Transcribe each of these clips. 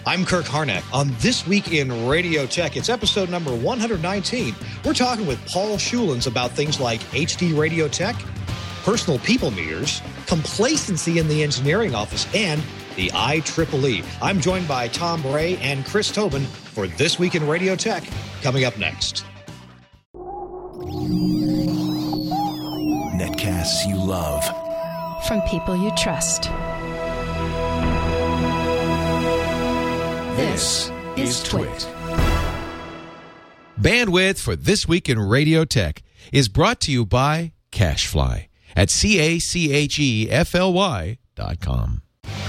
I'm Kirk Harnack. On This Week in Radio Tech, it's episode number 119. We're talking with Paul Schulens about things like HD Radio Tech, personal people meters, complacency in the engineering office, and the IEEE. I'm joined by Tom Ray and Chris Tobin for This Week in Radio Tech, coming up next. Netcasts you love. From people you trust. This is Twit. Bandwidth for This Week in Radio Tech is brought to you by CacheFly at CACHEFLY.com.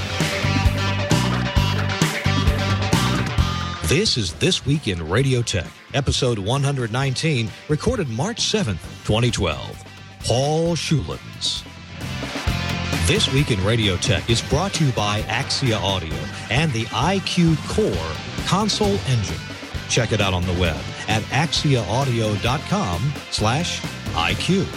This is This Week in Radio Tech, episode 119, recorded March 7th, 2012. Paul Schulens. This Week in Radio Tech is brought to you by Axia Audio and the IQ Core console engine. Check it out on the web at axiaaudio.com/IQ.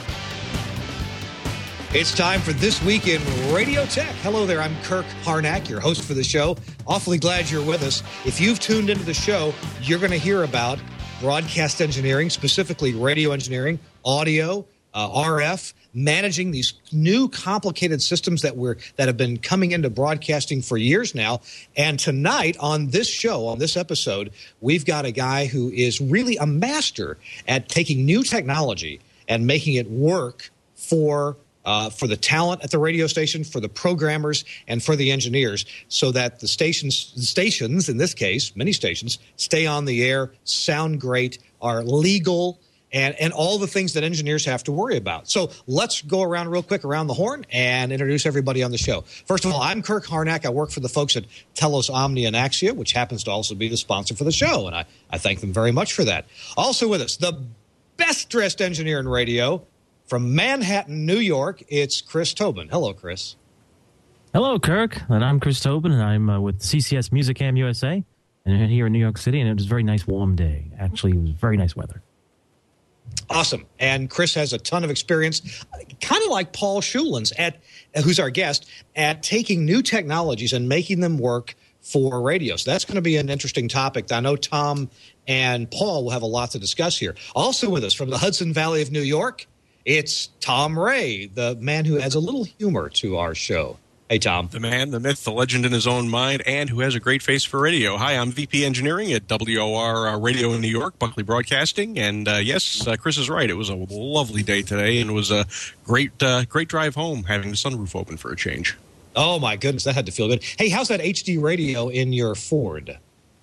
It's time for This Week in Radio Tech. Hello there, I'm Kirk Harnack, your host for the show. Awfully glad you're with us. If you've tuned into the show, you're going to hear about broadcast engineering, specifically radio engineering, audio, RF, managing these new complicated systems that have been coming into broadcasting for years now. And tonight on this show, on this episode, we've got a guy who is really a master at taking new technology and making it work for the talent at the radio station, for the programmers, and for the engineers, so that the stations, in this case, many stations, stay on the air, sound great, are legal, and all the things that engineers have to worry about. So let's go around real quick around the horn and introduce everybody on the show. First of all, I'm Kirk Harnack. I work for the folks at Telos, Omnia, and Axia, which happens to also be the sponsor for the show, and I thank them very much for that. Also with us, the best-dressed engineer in radio from Manhattan, New York, it's Chris Tobin. Hello, Chris. Hello, Kirk. And I'm Chris Tobin, and I'm with CCS Musicam USA, and here in New York City, and it was a very nice warm day. Actually, it was very nice weather. Awesome. And Chris has a ton of experience, kind of like Paul Schulens, who's our guest, at taking new technologies and making them work for radio. So that's going to be an interesting topic. I know Tom and Paul will have a lot to discuss here. Also with us from the Hudson Valley of New York, it's Tom Ray, the man who adds a little humor to our show. Hey, Tom. The man, the myth, the legend in his own mind, and who has a great face for radio. Hi, I'm VP Engineering at WOR Radio in New York, Buckley Broadcasting. And yes, Chris is right. It was a lovely day today, and it was a great drive home, having the sunroof open for a change. Oh, my goodness, that had to feel good. Hey, how's that HD radio in your Ford?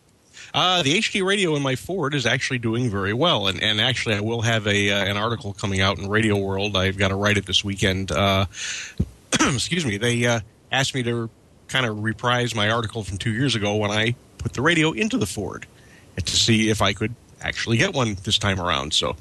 The HD radio in my Ford is actually doing very well, and actually I will have an article coming out in Radio World. I've got to write it this weekend. Excuse me. They asked me to kind of reprise my article from 2 years ago when I put the radio into the Ford to see if I could actually get one this time around. So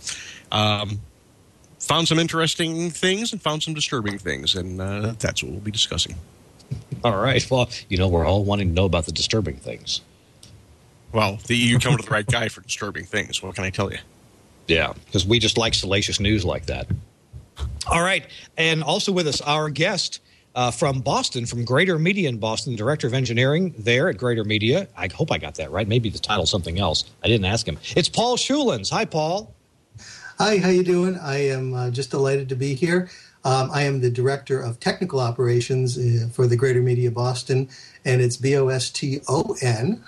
found some interesting things and found some disturbing things, and that's what we'll be discussing. All right. Well, we're all wanting to know about the disturbing things. Well, you come to the right guy for disturbing things. What can I tell you? Yeah, because we just like salacious news like that. All right. And also with us, our guest from Boston, from Greater Media in Boston, Director of Engineering there at Greater Media. I hope I got that right. Maybe the title's something else. I didn't ask him. It's Paul Schulens. Hi, Paul. Hi, how you doing? I am just delighted to be here. I am the Director of Technical Operations for the Greater Media Boston, and it's BOSTON.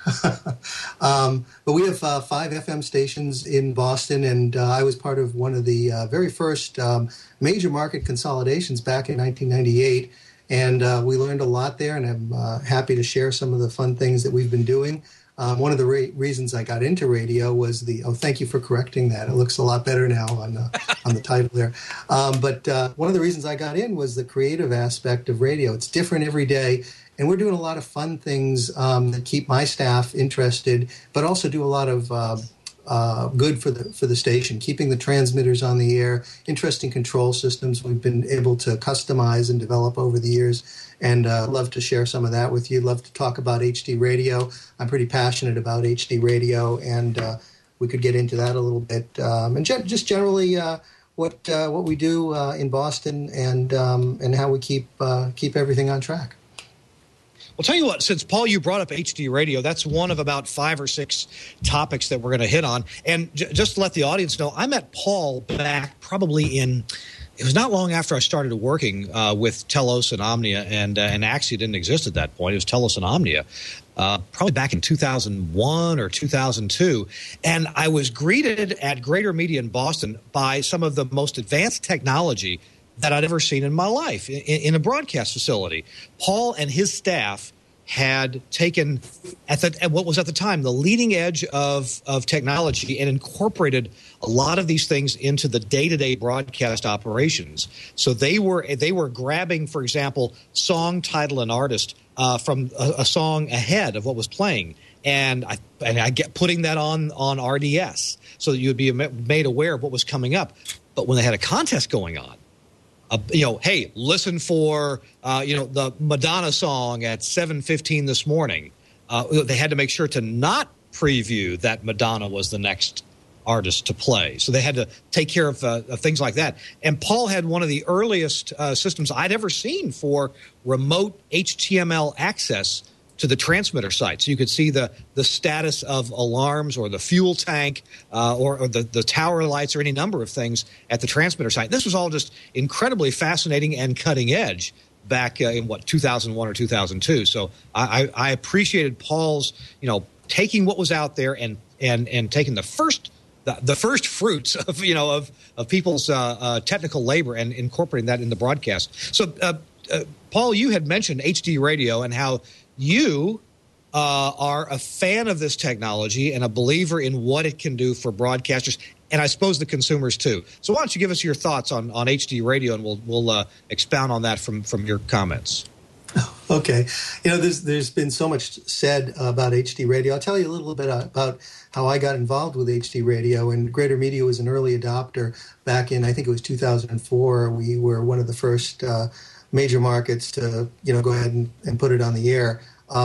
But we have 5 FM stations in Boston, and I was part of one of the very first major market consolidations back in 1998, and we learned a lot there, and I'm happy to share some of the fun things that we've been doing. One of the reasons I got into radio was thank you for correcting that. It looks a lot better now on the title there. But one of the reasons I got in was the creative aspect of radio. It's different every day, and we're doing a lot of fun things that keep my staff interested, but also do a lot of good for the station, keeping the transmitters on the air, interesting control systems we've been able to customize and develop over the years. And love to share some of that with you. Love to talk about HD radio. I'm pretty passionate about HD radio, and we could get into that a little bit. And just generally what we do in Boston and how we keep everything on track. Well, tell you what, since, Paul, you brought up HD radio, that's one of about 5 or 6 topics that we're going to hit on. And just to let the audience know, I met Paul back probably it was not long after I started working with Telos and Omnia, and Axia didn't exist at that point. It was Telos and Omnia, probably back in 2001 or 2002. And I was greeted at Greater Media in Boston by some of the most advanced technology that I'd ever seen in my life in a broadcast facility. Paul and his staff had taken at what was at the time the leading edge of technology and incorporated a lot of these things into the day-to-day broadcast operations. So they were grabbing, for example, song title and artist from a song ahead of what was playing, and I get putting that on RDS so that you would be made aware of what was coming up. But when they had a contest going on, hey, listen for the Madonna song at 7:15 this morning. They had to make sure to not preview that Madonna was the next artist to play. So they had to take care of things like that. And Paul had one of the earliest systems I'd ever seen for remote HTML access to the transmitter site. So you could see the status of alarms or the fuel tank or the tower lights or any number of things at the transmitter site. This was all just incredibly fascinating and cutting edge back in 2001 or 2002. So I appreciated Paul's, taking what was out there and taking the first fruits of people's technical labor and incorporating that in the broadcast. So Paul, you had mentioned HD radio and how you are a fan of this technology and a believer in what it can do for broadcasters, and I suppose the consumers too. So why don't you give us your thoughts on HD radio, and we'll expound on that from your comments. Okay. There's been so much said about HD radio. I'll tell you a little bit about how I got involved with HD radio. And Greater Media was an early adopter back in, I think it was 2004. We were one of the first major markets to go ahead and put it on the air,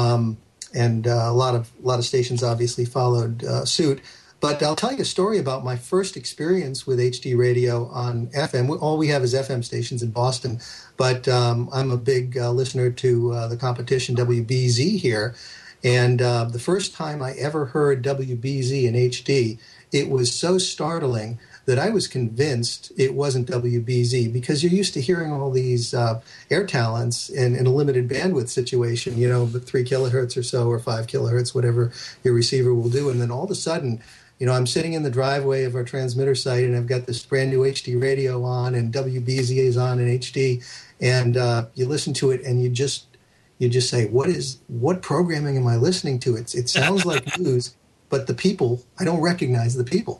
and a lot of stations obviously followed suit. But I'll tell you a story about my first experience with HD radio on FM. All we have is FM stations in Boston, but I'm a big listener to the competition WBZ here. And the first time I ever heard WBZ in HD, it was so startling that I was convinced it wasn't WBZ, because you're used to hearing all these air talents in a limited bandwidth situation, but 3 kilohertz or so, or 5 kilohertz, whatever your receiver will do. And then all of a sudden, I'm sitting in the driveway of our transmitter site, and I've got this brand new HD radio on, and WBZ is on in HD, and you listen to it, and you just say, what programming am I listening to? It sounds like news, but the people, I don't recognize the people.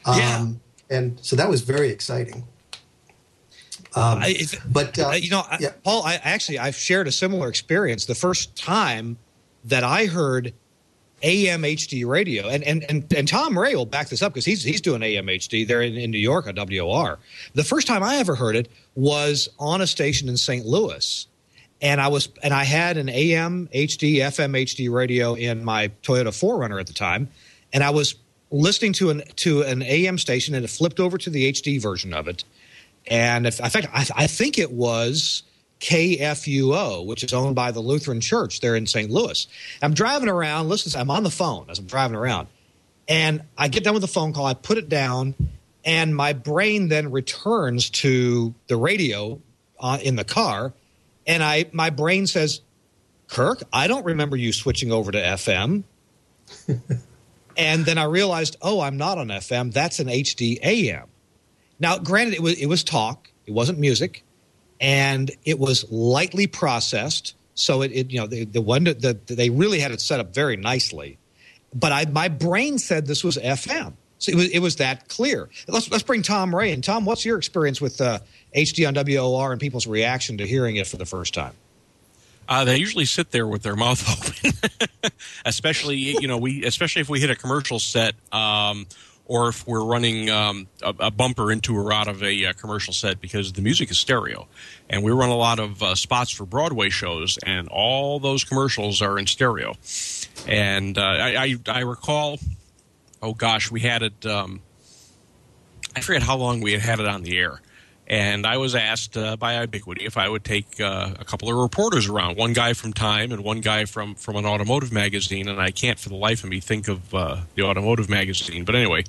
And so that was very exciting. Paul, I've shared a similar experience. The first time that I heard AM HD radio, and Tom Ray will back this up because he's doing AM HD there in New York on WOR. The first time I ever heard it was on a station in St. Louis, and I had an AM HD, FM HD radio in my Toyota 4Runner at the time, and I was listening to an AM station, and it flipped over to the HD version of it. And in fact, I think it was KFUO, which is owned by the Lutheran Church there in St. Louis. I'm driving around, I'm on the phone as I'm driving around, and I get done with the phone call, I put it down, and my brain then returns to the radio in the car, and my brain says, Kirk, I don't remember you switching over to FM. And then I realized, I'm not on FM. That's an HD AM. Now, granted, it was talk. It wasn't music, and it was lightly processed. So they really had it set up very nicely. But my brain said this was FM. So it was that clear. Let's bring Tom Ray in. Tom, what's your experience with HD on WOR and people's reaction to hearing it for the first time? They usually sit there with their mouth open, especially if we hit a commercial set, or if we're running a bumper into or out of a commercial set, because the music is stereo, and we run a lot of spots for Broadway shows, and all those commercials are in stereo. And I recall, we had it. I forget how long we had it on the air. And I was asked by Ubiquity if I would take a couple of reporters around, one guy from Time and one guy from an automotive magazine, and I can't for the life of me think of the automotive magazine. But anyway,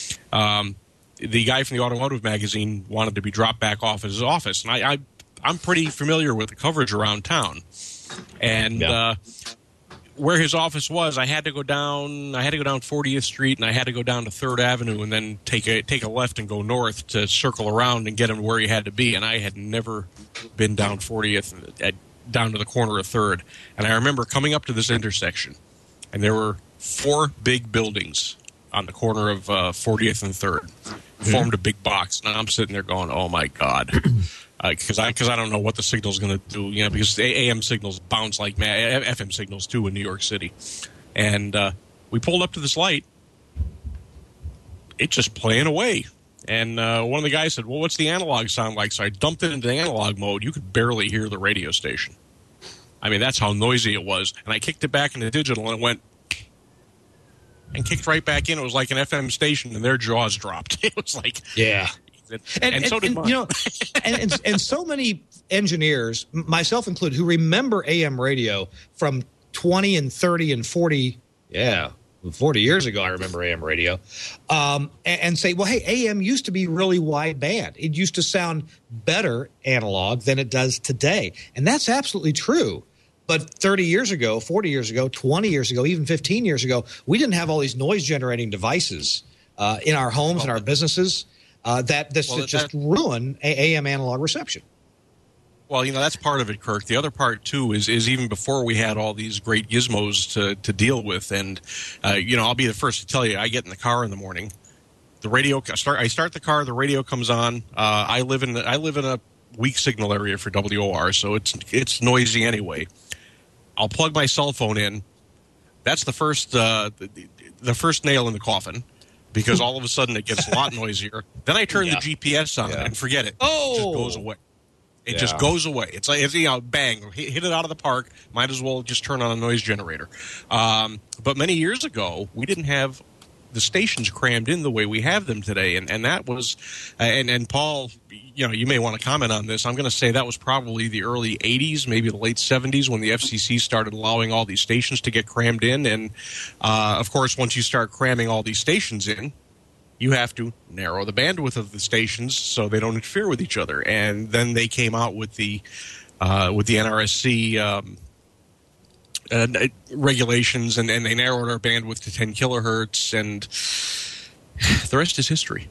the guy from the automotive magazine wanted to be dropped back off at his office, and I'm pretty familiar with the coverage around town. And where his office was, I had to go down 40th Street, and I had to go down to 3rd Avenue, and then take a left and go north to circle around and get him where he had to be. And I had never been down 40th, down to the corner of 3rd. And I remember coming up to this intersection, and there were 4 big buildings on the corner of 40th and 3rd, formed a big box. And I'm sitting there going, "Oh my God." Because I don't know what the signal's going to do, because AM signals bounce like mad, FM signals too in New York City. And we pulled up to this light. It's just playing away. And one of the guys said, "Well, what's the analog sound like?" So I dumped it into analog mode. You could barely hear the radio station. I mean, that's how noisy it was. And I kicked it back into digital, and it went and kicked right back in. It was like an FM station, and their jaws dropped. It was like, yeah. And so did mine. And so many engineers, myself included, who remember AM radio from 20 and 30 and 40, 40 years ago, I remember AM radio, and say, well, hey, AM used to be really wide band. It used to sound better analog than it does today. And that's absolutely true. But 30 years ago, 40 years ago, 20 years ago, even 15 years ago, we didn't have all these noise-generating devices in our homes and our businesses. That just ruin AM analog reception. Well, that's part of it, Kirk. The other part, too, is even before we had all these great gizmos to deal with. And, I'll be the first to tell you, I get in the car in the morning. The radio, I start the car, the radio comes on. I live in a weak signal area for WOR, so it's noisy anyway. I'll plug my cell phone in. That's the first nail in the coffin. Because all of a sudden it gets a lot noisier. Then I turn the GPS on and forget it. Oh, it just goes away. It just goes away. It's like bang, hit it out of the park. Might as well just turn on a noise generator. But many years ago, we didn't have the stations crammed in the way we have them today, and that was and Paul, you may want to comment on this. I'm going to say that was probably the early 80s, maybe the late 70s, when the FCC started allowing all these stations to get crammed in. And of course, once you start cramming all these stations in, you have to narrow the bandwidth of the stations so they don't interfere with each other. And then they came out with the NRSC regulations, and they narrowed our bandwidth to 10 kilohertz, and the rest is history.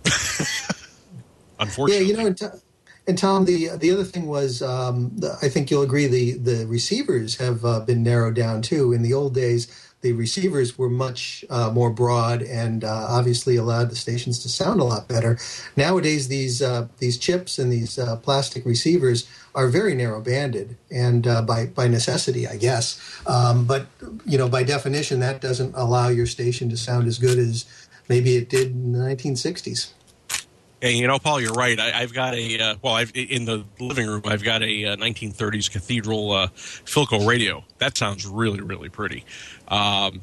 Unfortunately. Yeah, and Tom, the other thing was, I think you'll agree, the receivers have been narrowed down too. In the old days, the receivers were much more broad and obviously allowed the stations to sound a lot better. Nowadays, these chips and these plastic receivers are very narrow banded, and by necessity, I guess. But by definition, that doesn't allow your station to sound as good as maybe it did in the 1960s. And Paul, you're right. I've got in the living room, I've got a 1930s Cathedral Philco radio. That sounds really, really pretty. And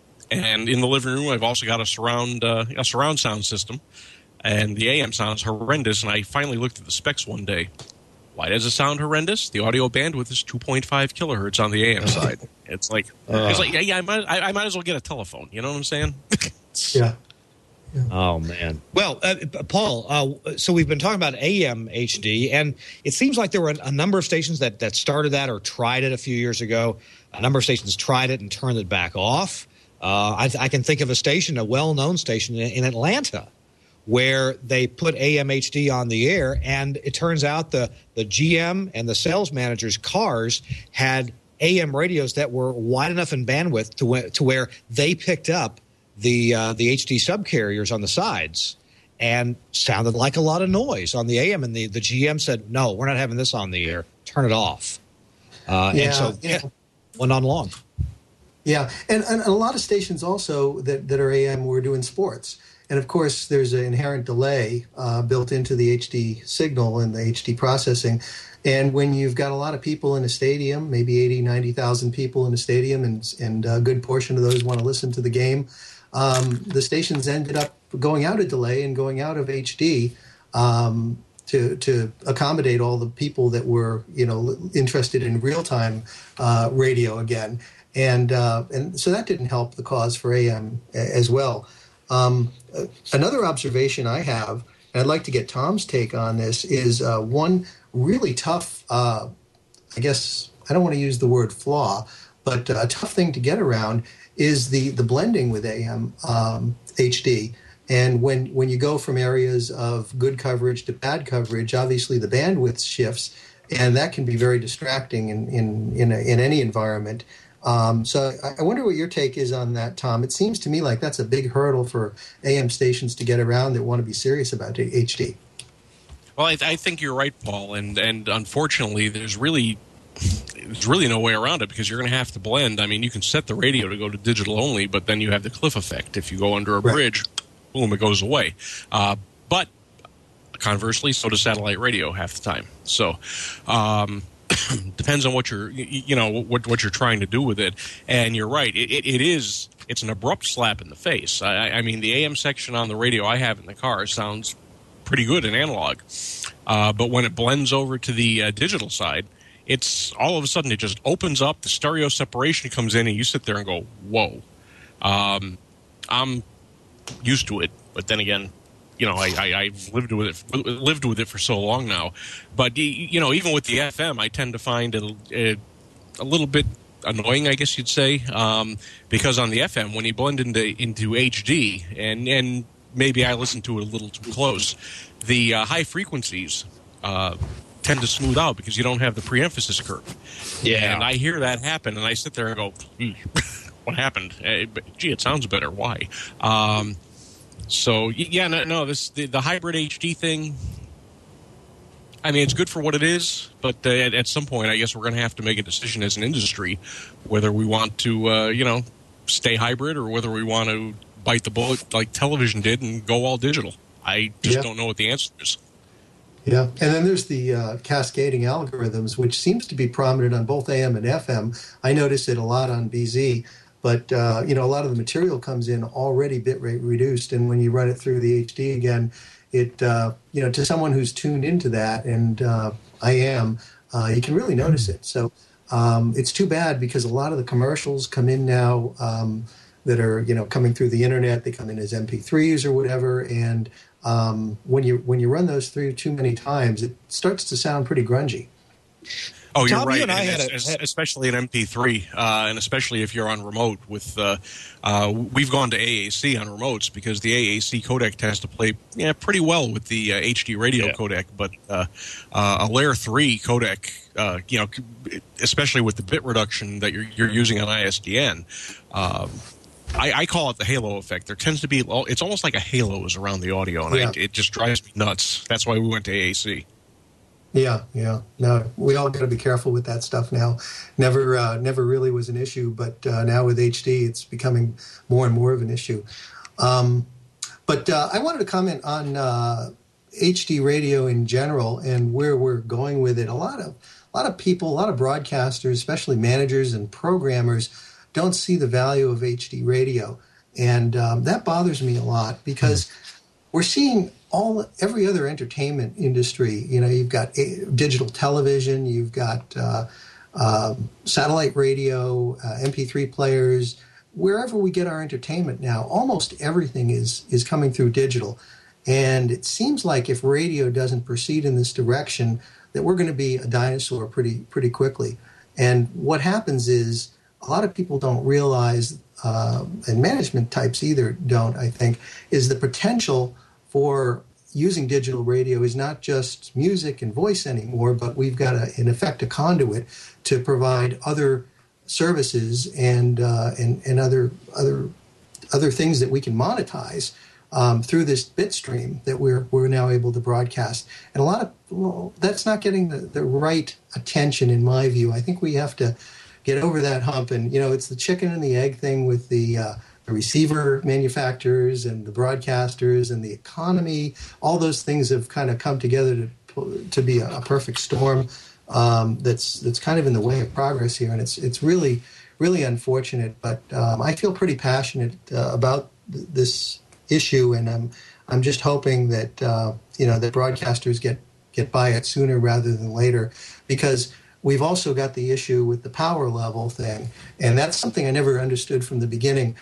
in the living room, I've also got a surround sound system, and the AM sounds horrendous. And I finally looked at the specs one day. Why does it sound horrendous? The audio bandwidth is 2.5 kilohertz on the AM side. It's like I might as well get a telephone. You know what I'm saying? Yeah. Oh, man. Well, Paul, so we've been talking about AM HD, and it seems like there were a number of stations that started that or tried it a few years ago. A number of stations tried it and turned it back off. I can think of a well-known station in Atlanta, where they put AM HD on the air, and it turns out the GM and the sales managers' cars had AM radios that were wide enough in bandwidth to where they picked up the HD subcarriers on the sides and sounded like a lot of noise on the AM, and the GM said, "No, we're not having this on the air. Turn it off." And so went on long. Yeah, and a lot of stations also that are AM were doing sports. And, of course, there's an inherent delay built into the HD signal and the HD processing. And when you've got a lot of people in a stadium, maybe 80, 90,000 people in a stadium, and a good portion of those want to listen to the game, the stations ended up going out of delay and going out of HD to accommodate all the people that were, interested in real-time radio again. And so that didn't help the cause for AM as well. Another observation I have, and I'd like to get Tom's take on this, is one really tough, I guess, I don't want to use the word flaw, but a tough thing to get around is the blending with AM HD. And when you go from areas of good coverage to bad coverage, obviously the bandwidth shifts, and that can be very distracting in any environment. So I wonder what your take is on that, Tom. It seems to me like that's a big hurdle for AM stations to get around that want to be serious about HD. Well, I think you're right, Paul, and unfortunately, there's really no way around it, because you're going to have to blend. I mean, you can set the radio to go to digital only, but then you have the cliff effect. If you go under a bridge, boom, it goes away. But conversely, so does satellite radio half the time. So depends on what you're what you're trying to do with it. And you're right, it's an abrupt slap in the face. I mean, the AM section on the radio I have in the car sounds pretty good in analog, but when it blends over to the digital side, it's all of a sudden it just opens up, the stereo separation comes in, and you sit there and go, whoa. I'm used to it, but then again, I've lived with it for so long now. But even with the FM, I tend to find it a little bit annoying, I guess you'd say, because on the FM, when you blend into HD, and maybe I listen to it a little too close, the high frequencies tend to smooth out because you don't have the pre-emphasis curve. Yeah, and I hear that happen, and I sit there and go, what happened? Gee, it sounds better. Why? So the hybrid HD thing, I mean, it's good for what it is, but at some point, I guess we're going to have to make a decision as an industry whether we want to, stay hybrid, or whether we want to bite the bullet like television did and go all digital. I just don't know what the answer is. Yeah, and then there's the cascading algorithms, which seems to be prominent on both AM and FM. I notice it a lot on BZ, but a lot of the material comes in already bitrate reduced, and when you run it through the HD again, it to someone who's tuned into that, and I am, you can really notice it. So it's too bad, because a lot of the commercials come in now that are coming through the internet. They come in as MP3s or whatever, and when you run those through too many times, it starts to sound pretty grungy. Oh, you're Tom, right, you and I especially in MP3, and especially if you're on remote. With we've gone to AAC on remotes because the AAC codec tends to play pretty well with the HD radio codec, but a layer 3 codec, especially with the bit reduction that you're using on ISDN. I call it the halo effect. There tends to be, it's almost like a halo is around the audio, and it just drives me nuts. That's why we went to AAC. Yeah. No, we all got to be careful with that stuff now. Never really was an issue, but now with HD, it's becoming more and more of an issue. But I wanted to comment on HD radio in general and where we're going with it. A lot of people, a lot of broadcasters, especially managers and programmers, don't see the value of HD radio, and that bothers me a lot, because we're seeing every other entertainment industry. You've got digital television, you've got satellite radio, MP3 players. Wherever we get our entertainment now, almost everything is coming through digital, and it seems like if radio doesn't proceed in this direction, that we're going to be a dinosaur pretty quickly. And what happens is, a lot of people don't realize, and management types either don't, I think, is the potential for using digital radio is not just music and voice anymore, but we've got, in effect, a conduit to provide other services and other things that we can monetize through this bit stream that we're now able to broadcast. And that's not getting the right attention, in my view. I think we have to get over that hump, and it's the chicken and the egg thing with the receiver manufacturers and the broadcasters and the economy. All those things have kind of come together to be a perfect storm that's kind of in the way of progress here, and it's really, really unfortunate. But I feel pretty passionate about this issue, and I'm just hoping that that broadcasters get get by it sooner rather than later, because we've also got the issue with the power level thing, and that's something I never understood from the beginning.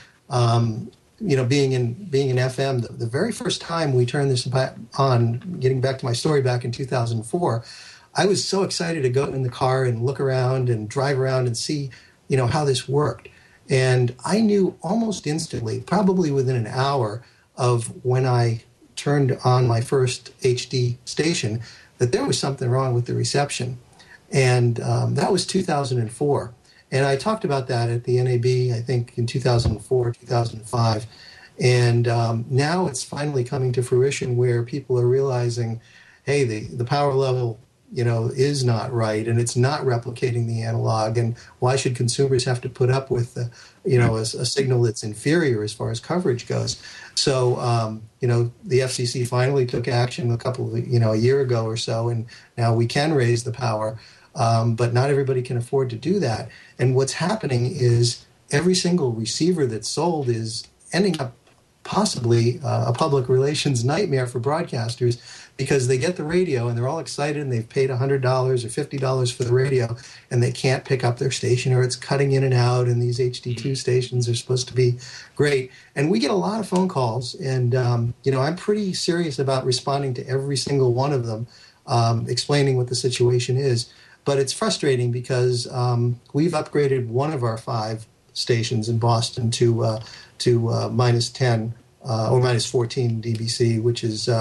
Being in FM, the very first time we turned this on, getting back to my story back in 2004, I was so excited to go in the car and look around and drive around and see, how this worked. And I knew almost instantly, probably within an hour of when I turned on my first HD station, that there was something wrong with the reception. And that was 2004. And I talked about that at the NAB, I think, in 2004, 2005. And now it's finally coming to fruition where people are realizing, hey, the power level, is not right, and it's not replicating the analog. And why should consumers have to put up with, a signal that's inferior as far as coverage goes? So, the FCC finally took action a year ago or so, and now we can raise the power. But not everybody can afford to do that. And what's happening is every single receiver that's sold is ending up possibly a public relations nightmare for broadcasters, because they get the radio and they're all excited and they've paid $100 or $50 for the radio, and they can't pick up their station, or it's cutting in and out, and these HD2 stations are supposed to be great. And we get a lot of phone calls, and I'm pretty serious about responding to every single one of them, explaining what the situation is. But it's frustrating because we've upgraded one of our 5 stations in Boston to minus 10 or minus 14 dBc, which is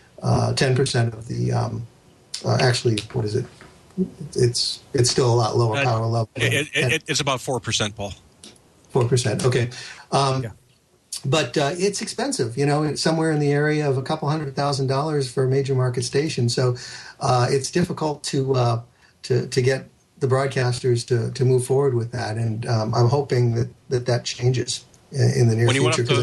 10% of the. Actually, what is it? It's still a lot lower power level. It's about 4%, Paul. 4%. Okay. But it's expensive, it's somewhere in the area of a couple $100,000 for a major market station. So it's difficult to get the broadcasters to move forward with that, and I'm hoping that changes in the near future.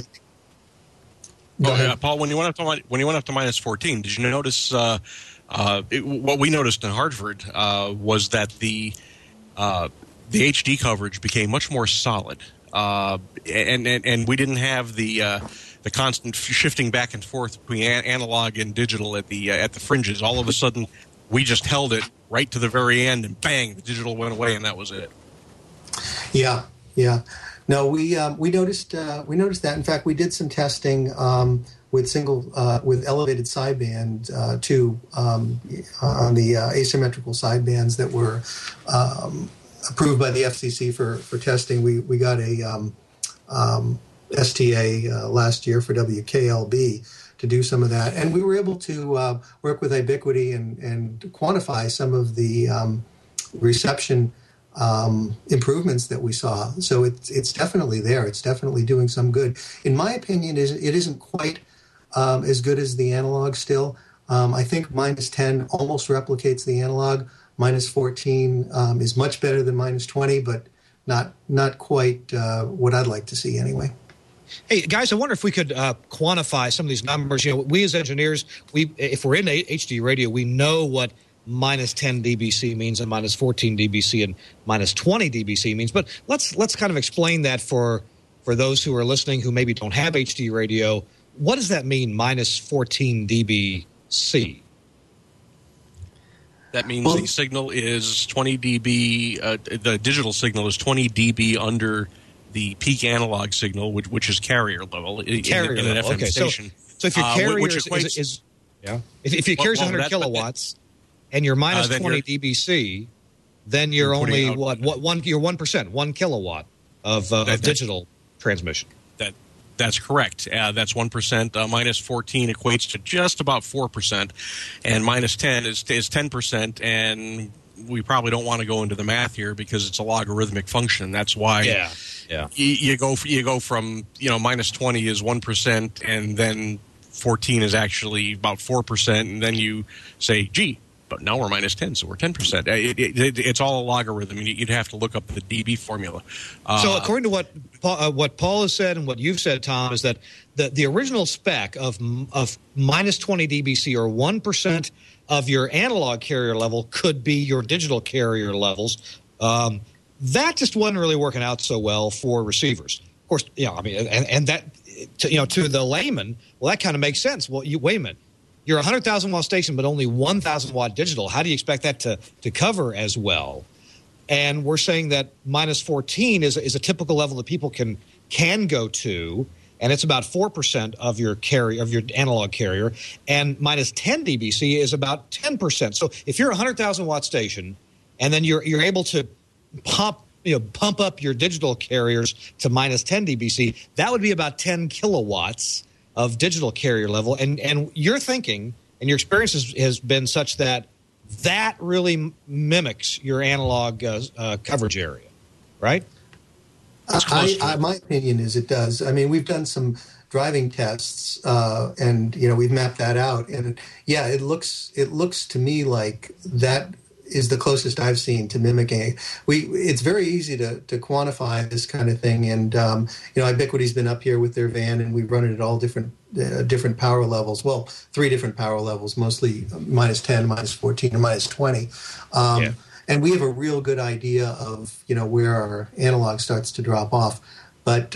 Paul, when you went up to minus 14, did you notice what we noticed in Hartford was that the HD coverage became much more solid, and we didn't have the constant shifting back and forth between analog and digital at the fringes. All of a sudden, we just held it right to the very end, and bang, the digital went away, and that was it. Yeah. No, we noticed that. In fact, we did some testing with elevated sideband too on the asymmetrical sidebands that were approved by the FCC for testing. We got a STA last year for WKLB to do some of that, and we were able to work with Ubiquity and quantify some of the reception improvements that we saw. So it's definitely there. It's definitely doing some good. In my opinion, it isn't quite as good as the analog still. I think minus 10 almost replicates the analog. Minus 14 is much better than minus 20, but not quite what I'd like to see anyway. Hey, guys, I wonder if we could quantify some of these numbers. We as engineers, if we're in HD radio, we know what minus 10 dBc means and minus 14 dBc and minus 20 dBc means. But let's kind of explain that for those who are listening who maybe don't have HD radio. What does that mean, minus 14 dBc? That means the signal is 20 dB. The digital signal is 20 dB under the peak analog signal, which is carrier level in an FM station. So if your carrier if your carrier is 100 kilowatts and you're minus 20 dBc, then you're only you're 1%, 1 kilowatt of digital transmission. That's correct. That's 1%. Minus 14 equates to just about 4%, and minus 10 is 10%. And we probably don't want to go into the math here because it's a logarithmic function. That's why you go from minus 20 is 1%, and then 14 is actually about 4%, and then you say, gee, but now we're minus 10, so we're 10%. It's all a logarithm. You'd have to look up the dB formula. So according to what Paul has said and what you've said, Tom, is that the original spec of minus 20 dBc or 1% of your analog carrier level could be your digital carrier levels. That just wasn't really working out so well for receivers. Of course, and that to the layman, well, that kind of makes sense. Well, wait a minute. you're a 100,000 watt station, but only 1,000 watt digital. How do you expect that to cover as well? And we're saying that minus 14 is a typical level that people can go to, and it's about 4% of your analog carrier, and minus 10 dBc is about 10%. So if you're a 100,000 watt station, and then you're able to pump up your digital carriers to minus 10 dBc, that would be about 10 kilowatts of digital carrier level. And you're thinking, and your experience has been such that really mimics your analog coverage area, right? My opinion is it does. I mean, we've done some driving tests, and we've mapped that out, and it looks to me like that is the closest I've seen to mimicking it. It's very easy to quantify this kind of thing, and Ubiquity's been up here with their van, and we've run it at all different power levels. Well, 3 different power levels, mostly minus 10, minus 14, and minus 20. And we have a real good idea of where our analog starts to drop off. But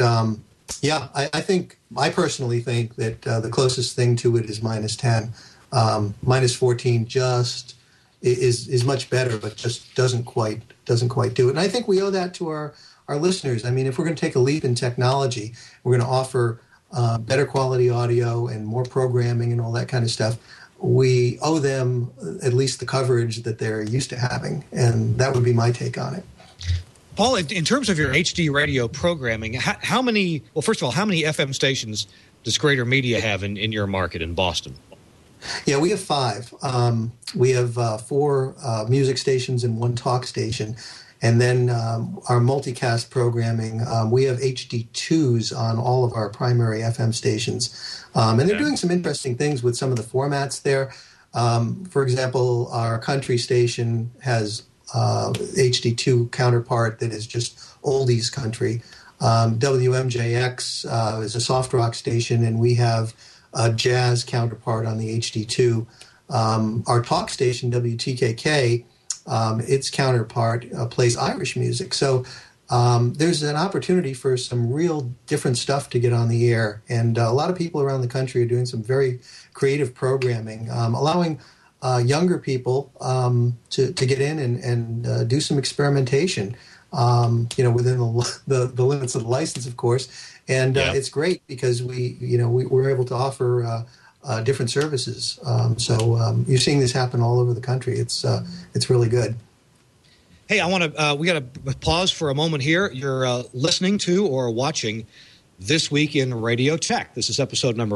I personally think that the closest thing to it is minus 10. Minus 14 just is much better, but just doesn't quite do it. And I think we owe that to our listeners. I mean, if we're going to take a leap in technology, we're going to offer better quality audio and more programming and all that kind of stuff, we owe them at least the coverage that they're used to having. And that would be my take on it. Paul, in terms of your HD radio programming, how many FM stations does Greater Media have in your market in Boston? Yeah, we have 5. We have 4 music stations and 1 talk station. And then our multicast programming, we have HD2s on all of our primary FM stations. And they're doing some interesting things with some of the formats there. For example, our country station has HD2 counterpart that is just oldies country. WMJX is a soft rock station, and we have a jazz counterpart on the HD2. Our talk station, WTKK, its counterpart plays Irish music. So there's an opportunity for some real different stuff to get on the air. And a lot of people around the country are doing some very creative programming, allowing younger people to get in and do some experimentation, within the limits of the license, of course. And it's great because we're able to offer different services. So you're seeing this happen all over the country. It's really good. Hey, we got to pause for a moment here. You're listening to or watching This Week in Radio Tech. This is episode number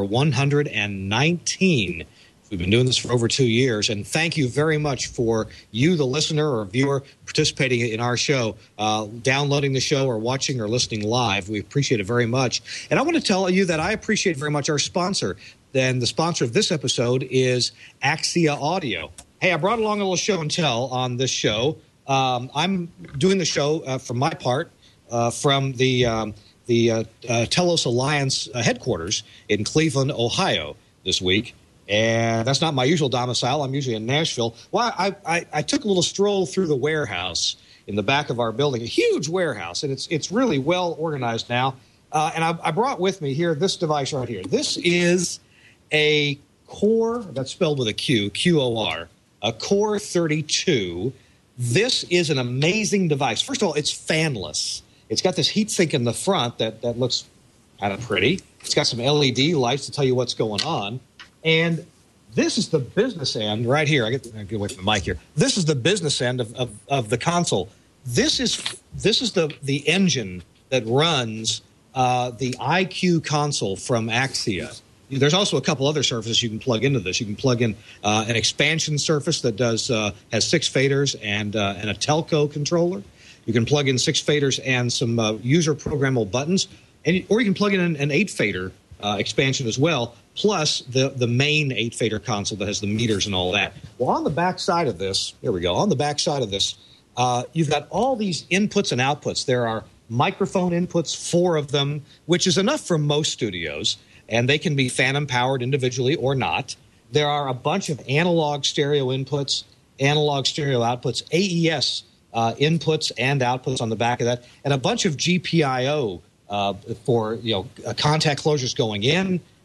119. We've been doing this for over 2 years, and thank you very much for you, the listener or viewer, participating in our show, downloading the show or watching or listening live. We appreciate it very much. And I want to tell you that I appreciate very much our sponsor. Then the sponsor of this episode is Axia Audio. Hey, I brought along a little show and tell on this show. I'm doing the show from my part from the Telos Alliance headquarters in Cleveland, Ohio this week. And that's not my usual domicile. I'm usually in Nashville. Well, I took a little stroll through the warehouse in the back of our building, a huge warehouse, and it's really well organized now. And I brought with me here this device right here. This is a Core, that's spelled with a Q, QOR, a Core 32. This is an amazing device. First of all, it's fanless. It's got this heat sink in the front that looks kind of pretty. It's got some LED lights to tell you what's going on. And this is the business end right here. I get away from the mic here. This is the business end of the console. This is the engine that runs the IQ console from Axia. There's also a couple other surfaces you can plug into this. You can plug in an expansion surface that has 6 faders and a telco controller. You can plug in 6 faders and some user programmable buttons, or you can plug in an 8 fader expansion as well, plus the main 8 fader console that has the meters and all that. Well, on the back side of this, there we go. On the back side of this, you've got all these inputs and outputs. There are microphone inputs, 4 of them, which is enough for most studios, and they can be phantom powered individually or not. There are a bunch of analog stereo inputs, analog stereo outputs, AES inputs and outputs on the back of that, and a bunch of GPIO for contact closures going in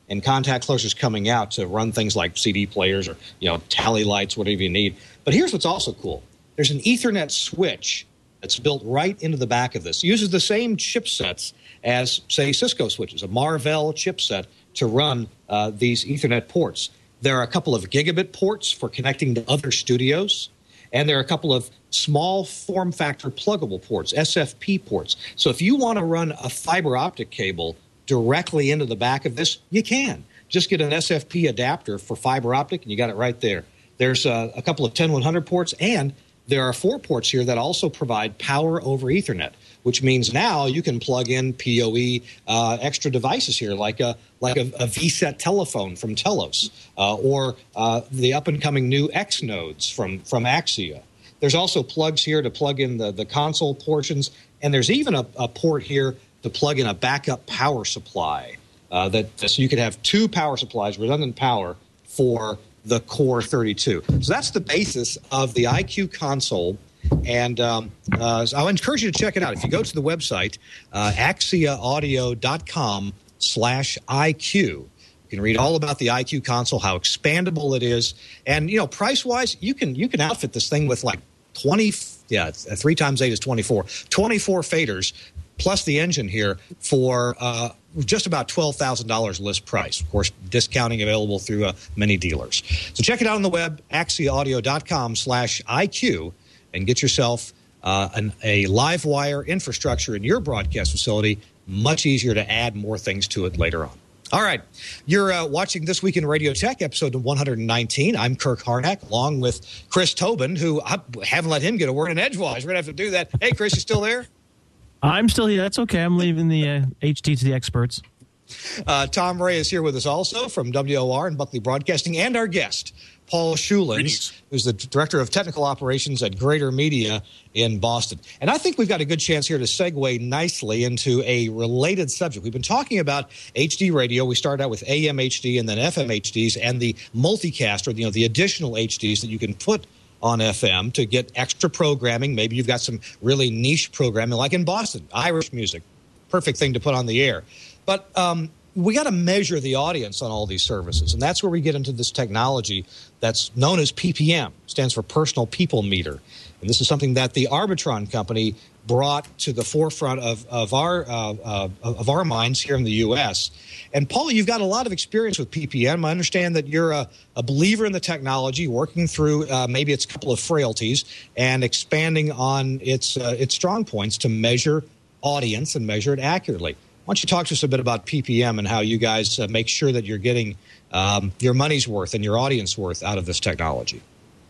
and contact closures coming out to run things like CD players or tally lights, whatever you need. But here's what's also cool. There's an Ethernet switch that's built right into the back of this. It uses the same chipsets as, say, Cisco switches, a Marvell chipset to run these Ethernet ports. There are a couple of gigabit ports for connecting to other studios, and there are a couple of small form factor pluggable ports, SFP ports. So if you want to run a fiber optic cable directly into the back of this, you can. Just get an SFP adapter for fiber optic, and you got it right there. There's a couple of 10100 ports, and there are 4 ports here that also provide power over Ethernet, which means now you can plug in PoE extra devices here, like a VSET telephone from Telos, or the up-and-coming new X nodes from Axia. There's also plugs here to plug in the console portions, and there's even a port here to plug in a backup power supply. So you could have 2 power supplies, redundant power, for the Core 32. So that's the basis of the IQ console. And I'll encourage you to check it out. If you go to the website, axiaaudio.com/IQ, you can read all about the IQ console, how expandable it is. And, price-wise, you can outfit this thing with like 3 times 8 is 24. 24 faders plus the engine here for just about $12,000 list price. Of course, discounting available through many dealers. So check it out on the web, axiaaudio.com/IQ, and get yourself a live wire infrastructure in your broadcast facility. Much easier to add more things to it later on. All right. You're watching This Week in Radio Tech, episode 119. I'm Kirk Harnack, along with Chris Tobin, who I haven't let him get a word in edgewise. We're going to have to do that. Hey, Chris, you still there? I'm still here. That's okay. I'm leaving the HT to the experts. Tom Ray is here with us also from WOR and Buckley Broadcasting, and our guest, Paul Schulins, who's the Director of Technical Operations at Greater Media in Boston. And I think we've got a good chance here to segue nicely into a related subject. We've been talking about HD radio. We started out with AM HD and then FM HDs and the multicast, or the additional HDs that you can put on FM to get extra programming. Maybe you've got some really niche programming, like in Boston, Irish music. Perfect thing to put on the air. But we got to measure the audience on all these services, and that's where we get into this technology that's known as PPM, stands for Personal People Meter. And this is something that the Arbitron company brought to the forefront of our minds here in the U.S. And Paul, you've got a lot of experience with PPM. I understand that you're a believer in the technology, working through maybe its couple of frailties and expanding on its strong points to measure audience and measure it accurately. Why don't you talk to us a bit about PPM and how you guys make sure that you're getting your money's worth and your audience worth out of this technology?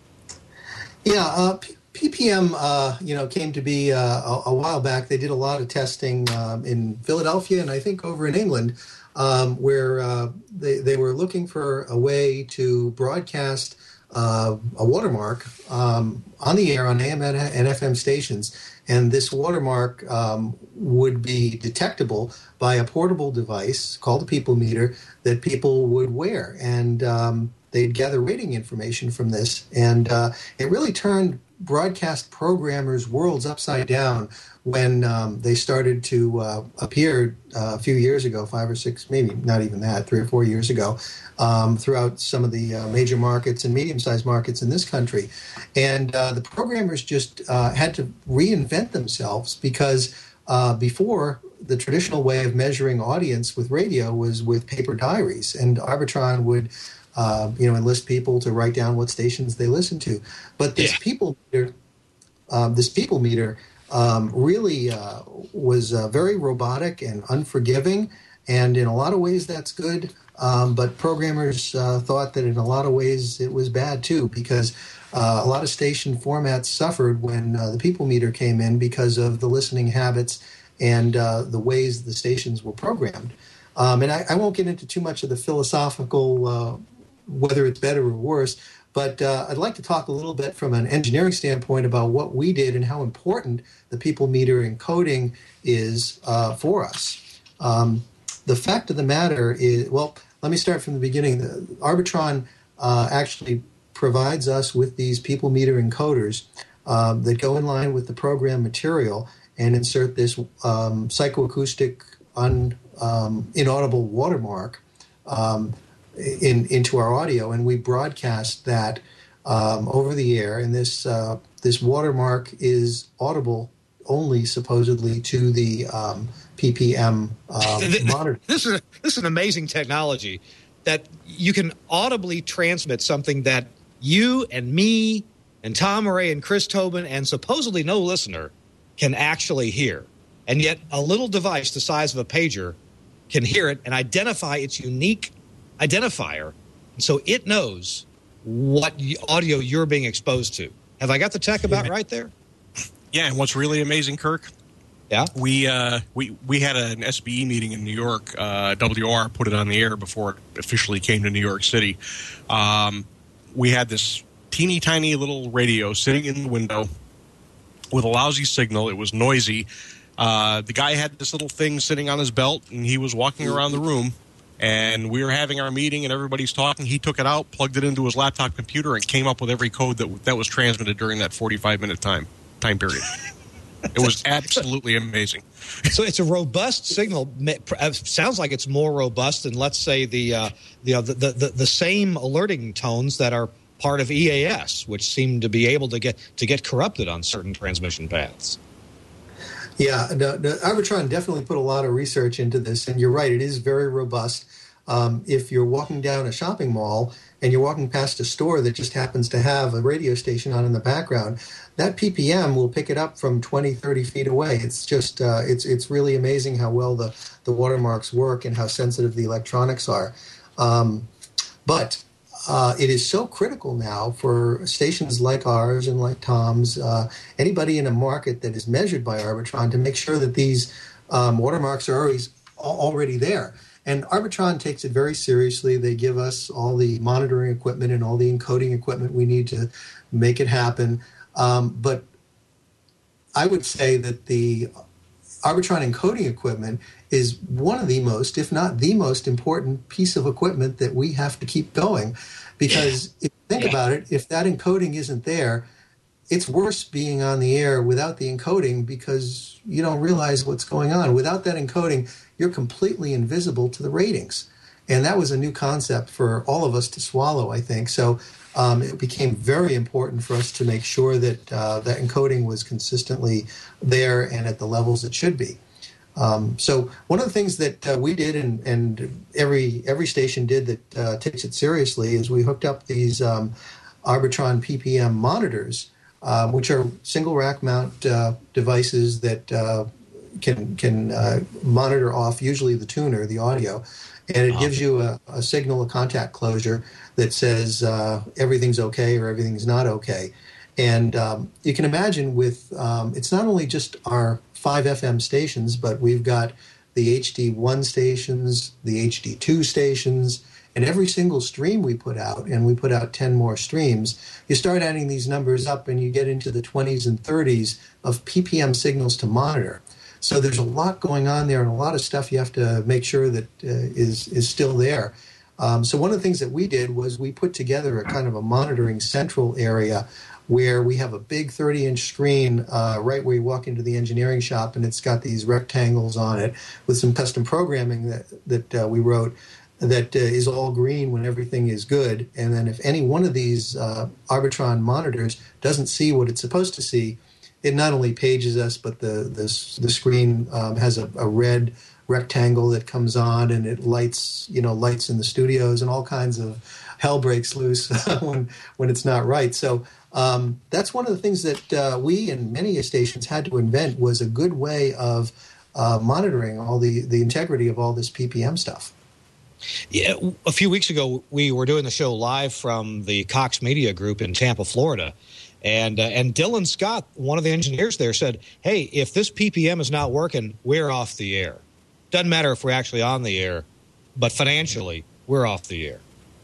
Yeah, PPM, came to be a while back. They did a lot of testing in Philadelphia and I think over in England, where they were looking for a way to broadcast a watermark on the air on AM and FM stations. And this watermark would be detectable by a portable device called a people meter that people would wear. And they'd gather rating information from this. And it really turned broadcast programmers' worlds upside down when they started to appear a few years ago, 5 or 6, maybe not even that, 3 or 4 years ago, throughout some of the major markets and medium-sized markets in this country. And the programmers just had to reinvent themselves because before, the traditional way of measuring audience with radio was with paper diaries, and Arbitron would enlist people to write down what stations they listened to. But this people meter, really was very robotic and unforgiving, and in a lot of ways that's good. But programmers thought that in a lot of ways it was bad too, because a lot of station formats suffered when the people meter came in because of the listening habits and the ways the stations were programmed. And I won't get into too much of the philosophical whether it's better or worse, but I'd like to talk a little bit from an engineering standpoint about what we did and how important the people meter encoding is for us. The fact of the matter is, well, let me start from the beginning. The Arbitron actually provides us with these people meter encoders that go in line with the program material and insert this psychoacoustic inaudible watermark into our audio, and we broadcast that over the air. And this watermark is audible only supposedly to the PPM monitor. This is an amazing technology that you can audibly transmit something that you and me and Tom Murray and Chris Tobin and supposedly no listener can actually hear. And yet a little device the size of a pager can hear it and identify its unique identifier. So it knows what audio you're being exposed to. Have I got the tech about right there? Yeah, and what's really amazing, Kirk? Yeah, we had an SBE meeting in New York. WR put it on the air before it officially came to New York City. We had this teeny tiny little radio sitting in the window with a lousy signal. It was noisy. The guy had this little thing sitting on his belt, and he was walking around the room. And we were having our meeting, and everybody's talking. He took it out, plugged it into his laptop computer, and came up with every code that was transmitted during that 45-minute time period. It was absolutely amazing. So it's a robust signal. Sounds like it's more robust than, let's say, the same alerting tones that are part of EAS, which seem to be able to get corrupted on certain transmission paths. Yeah, Arbitron definitely put a lot of research into this, and you're right, it is very robust. If you're walking down a shopping mall and you're walking past a store that just happens to have a radio station on in the background, that PPM will pick it up from 20, 30 feet away. It's just, it's really amazing how well the watermarks work and how sensitive the electronics are. But it is so critical now for stations like ours and like Tom's, anybody in a market that is measured by Arbitron, to make sure that these watermarks are already there. And Arbitron takes it very seriously. They give us all the monitoring equipment and all the encoding equipment we need to make it happen. But I would say that the Arbitron encoding equipment is one of the most, if not the most important piece of equipment that we have to keep going. Because if you think about it, if that encoding isn't there, it's worse being on the air without the encoding, because you don't realize what's going on. Without that encoding, you're completely invisible to the ratings. And that was a new concept for all of us to swallow, I think. So it became very important for us to make sure that that encoding was consistently there and at the levels it should be. So one of the things that we did, and every station did that takes it seriously, is we hooked up these Arbitron PPM monitors, which are single rack mount devices that can monitor off usually the tuner, the audio, and it gives you a signal, a contact closure that says everything's okay or everything's not okay. And you can imagine with it's not only just our 5 FM stations, but we've got the HD1 stations, the HD2 stations, and every single stream we put out, and we put out 10 more streams, you start adding these numbers up and you get into the 20s and 30s of PPM signals to monitor. So there's a lot going on there and a lot of stuff you have to make sure that is still there. So one of the things that we did was we put together a kind of a monitoring central area where we have a big 30-inch screen right where you walk into the engineering shop, and it's got these rectangles on it with some custom programming that we wrote that is all green when everything is good. And then if any one of these Arbitron monitors doesn't see what it's supposed to see, it not only pages us, but the screen has a red rectangle that comes on, and it lights in the studios, and all kinds of hell breaks loose when it's not right. So that's one of the things that we and many stations had to invent, was a good way of monitoring all the integrity of all this PPM stuff. Yeah, a few weeks ago, we were doing the show live from the Cox Media Group in Tampa, Florida. And Dylan Scott, one of the engineers there, said, hey, if this PPM is not working, we're off the air. Doesn't matter if we're actually on the air, but financially, we're off the air.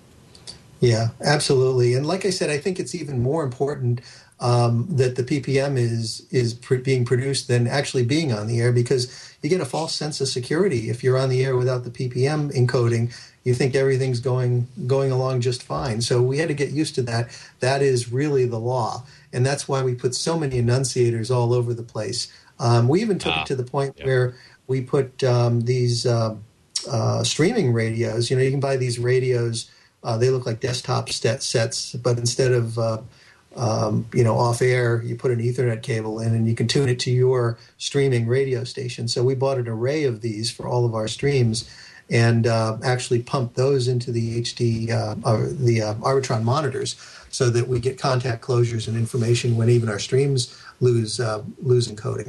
Yeah, absolutely. And like I said, I think it's even more important that the PPM is being produced than actually being on the air, because you get a false sense of security. If you're on the air without the PPM encoding, you think everything's going along just fine. So we had to get used to that. That is really the law. And that's why we put so many enunciators all over the place. We even took it to the point where we put these streaming radios. You can buy these radios. They look like desktop sets, but instead of off air, you put an Ethernet cable in, and you can tune it to your streaming radio station. So we bought an array of these for all of our streams, and actually pumped those into the HD, the Arbitron monitors, so that we get contact closures and information when even our streams lose encoding.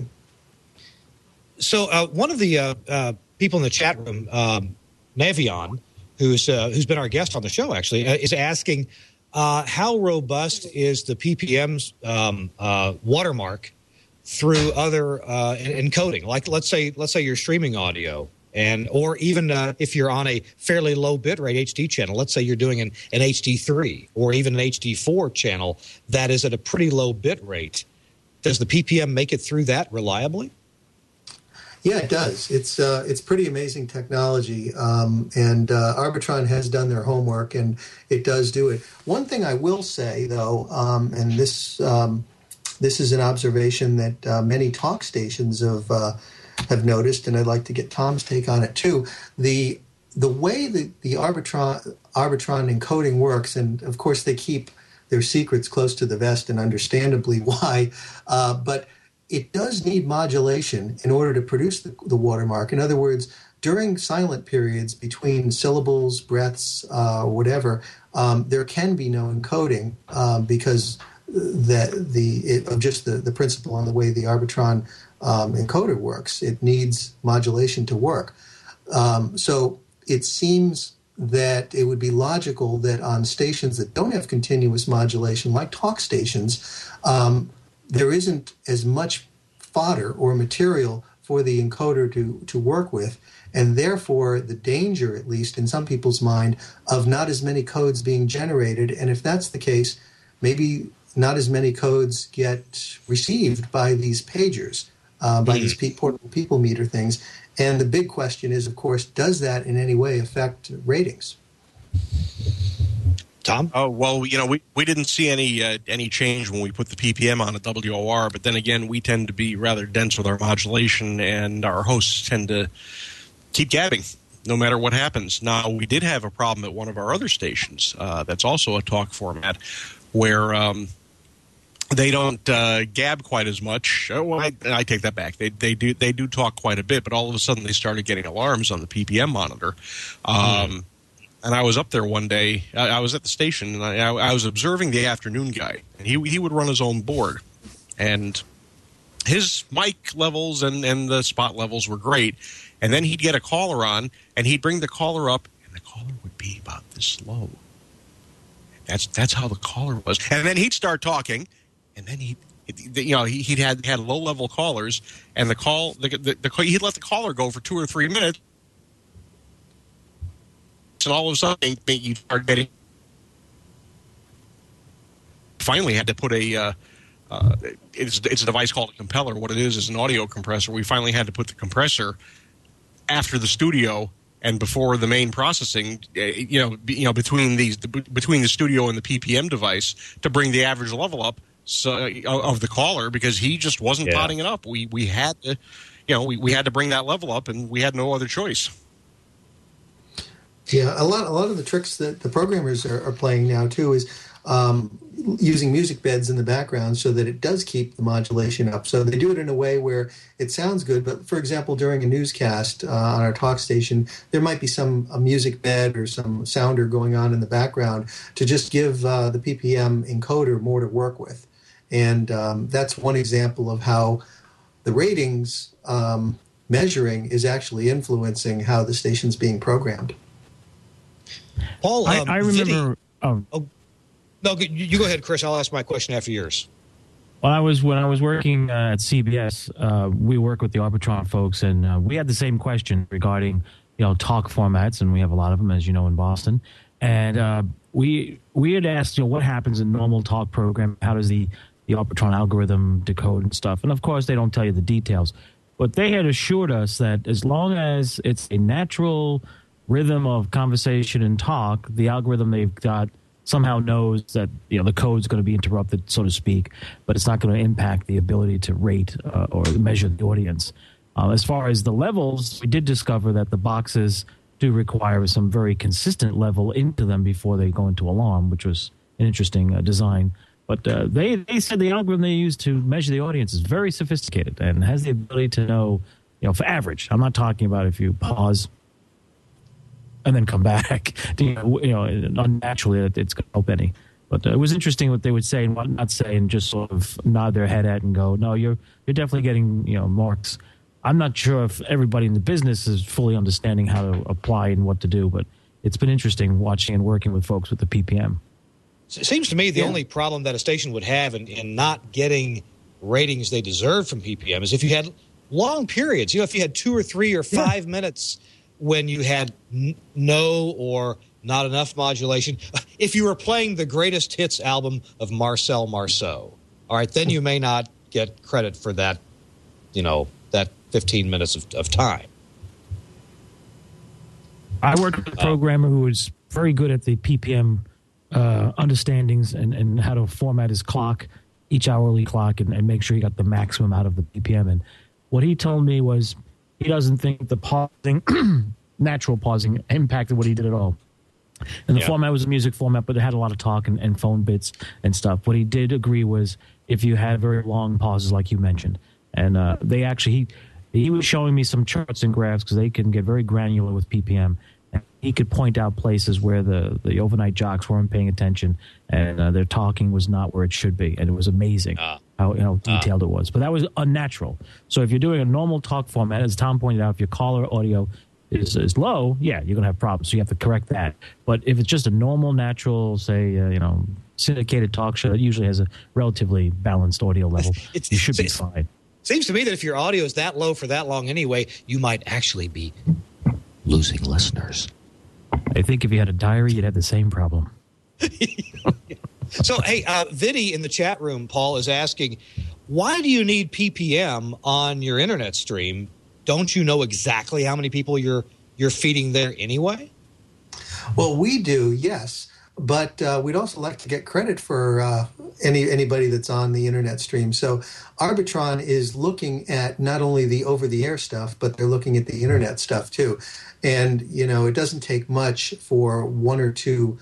So one of the people in the chat room, Navion, who's been our guest on the show, actually, is asking how robust is the PPM's watermark through other encoding? Like, let's say you're streaming audio, or even if you're on a fairly low bitrate HD channel, let's say you're doing an HD3 or even an HD4 channel that is at a pretty low bitrate. Does the PPM make it through that reliably? Yeah, it does. It's pretty amazing technology, and Arbitron has done their homework, and it does do it. One thing I will say, though, and this is an observation that many talk stations have noticed, and I'd like to get Tom's take on it too. The way that the Arbitron encoding works, and of course they keep their secrets close to the vest, and understandably why, but it does need modulation in order to produce the watermark. In other words, during silent periods between syllables, breaths, whatever, there can be no encoding because of just the principle on the way the Arbitron encoder works. It needs modulation to work. So it seems that it would be logical that on stations that don't have continuous modulation, like talk stations, there isn't as much fodder or material for the encoder to work with, and therefore the danger, at least in some people's mind, of not as many codes being generated. And if that's the case, maybe not as many codes get received by these pagers, by these portable people meter things. And the big question is, of course, does that in any way affect ratings? Tom? Oh, well, we didn't see any change when we put the PPM on a WOR, but then again, we tend to be rather dense with our modulation, and our hosts tend to keep gabbing no matter what happens. Now, we did have a problem at one of our other stations that's also a talk format where they don't gab quite as much. Well, I take that back. They do talk quite a bit, but all of a sudden they started getting alarms on the PPM monitor. And I was up there one day. I was at the station, and I was observing the afternoon guy. And he would run his own board, and his mic levels and the spot levels were great. And then he'd get a caller on, and he'd bring the caller up, and the caller would be about this low. That's how the caller was. And then he'd start talking, and then he'd had low level callers, and he'd let the caller go for 2 or 3 minutes. And all of a sudden, you start getting. Finally, had to put it's a device called a compeller. What it is an audio compressor. We finally had to put the compressor after the studio and before the main processing. Between the studio and the PPM device to bring the average level up of the caller, because he just wasn't potting it up. We had to, we had to bring that level up, and we had no other choice. Yeah, a lot of the tricks that the programmers are playing now too is using music beds in the background so that it does keep the modulation up. So they do it in a way where it sounds good. But for example, during a newscast on our talk station, there might be a music bed or some sounder going on in the background to just give the PPM encoder more to work with. And that's one example of how the ratings measuring is actually influencing how the station's being programmed. Paul, I remember. No, you go ahead, Chris. I'll ask my question after yours. When I was working at CBS, we work with the Arbitron folks, and we had the same question regarding talk formats, and we have a lot of them, as you know, in Boston. And we had asked, what happens in normal talk program? How does the Arbitron algorithm decode and stuff? And of course, they don't tell you the details, but they had assured us that as long as it's a natural rhythm of conversation and talk, the algorithm they've got somehow knows that the code's going to be interrupted, so to speak, but it's not going to impact the ability to rate or measure the audience. As far as the levels, we did discover that the boxes do require some very consistent level into them before they go into alarm, which was an interesting design. But they said the algorithm they use to measure the audience is very sophisticated and has the ability to know, for average. I'm not talking about if you pause and then come back, unnaturally, it's going to help any. But it was interesting what they would say and what not say, and just sort of nod their head at and go, no, you're definitely getting marks. I'm not sure if everybody in the business is fully understanding how to apply and what to do, but it's been interesting watching and working with folks with the PPM. It seems to me the only problem that a station would have in not getting ratings they deserve from PPM is if you had long periods. If you had 2 or 3 or 5 minutes when you had no or not enough modulation. If you were playing the greatest hits album of Marcel Marceau, all right, then you may not get credit for that, that 15 minutes of time. I worked with a programmer who was very good at the PPM understandings and how to format his clock, each hourly clock, and make sure he got the maximum out of the PPM. And what he told me was he doesn't think the pausing, natural pausing, impacted what he did at all. And the format was a music format, but it had a lot of talk and phone bits and stuff. What he did agree was if you had very long pauses, like you mentioned. And they actually, he was showing me some charts and graphs because they can get very granular with PPM. And he could point out places where the overnight jocks weren't paying attention and their talking was not where it should be. And it was amazing how detailed it was. But that was unnatural. So if you're doing a normal talk format, as Tom pointed out, if your caller audio is low, you're going to have problems. So you have to correct that. But if it's just a normal, natural, say, syndicated talk show that usually has a relatively balanced audio level, you should be fine. Seems to me that if your audio is that low for that long anyway, you might actually be losing listeners. I think if you had a diary, you'd have the same problem. So, hey, Vinny in the chat room, Paul, is asking, why do you need PPM on your internet stream? Don't you know exactly how many people you're feeding there anyway? Well, we do, yes. But we'd also like to get credit for anybody that's on the internet stream. So Arbitron is looking at not only the over-the-air stuff, but they're looking at the internet stuff too. And, it doesn't take much for 1 or 2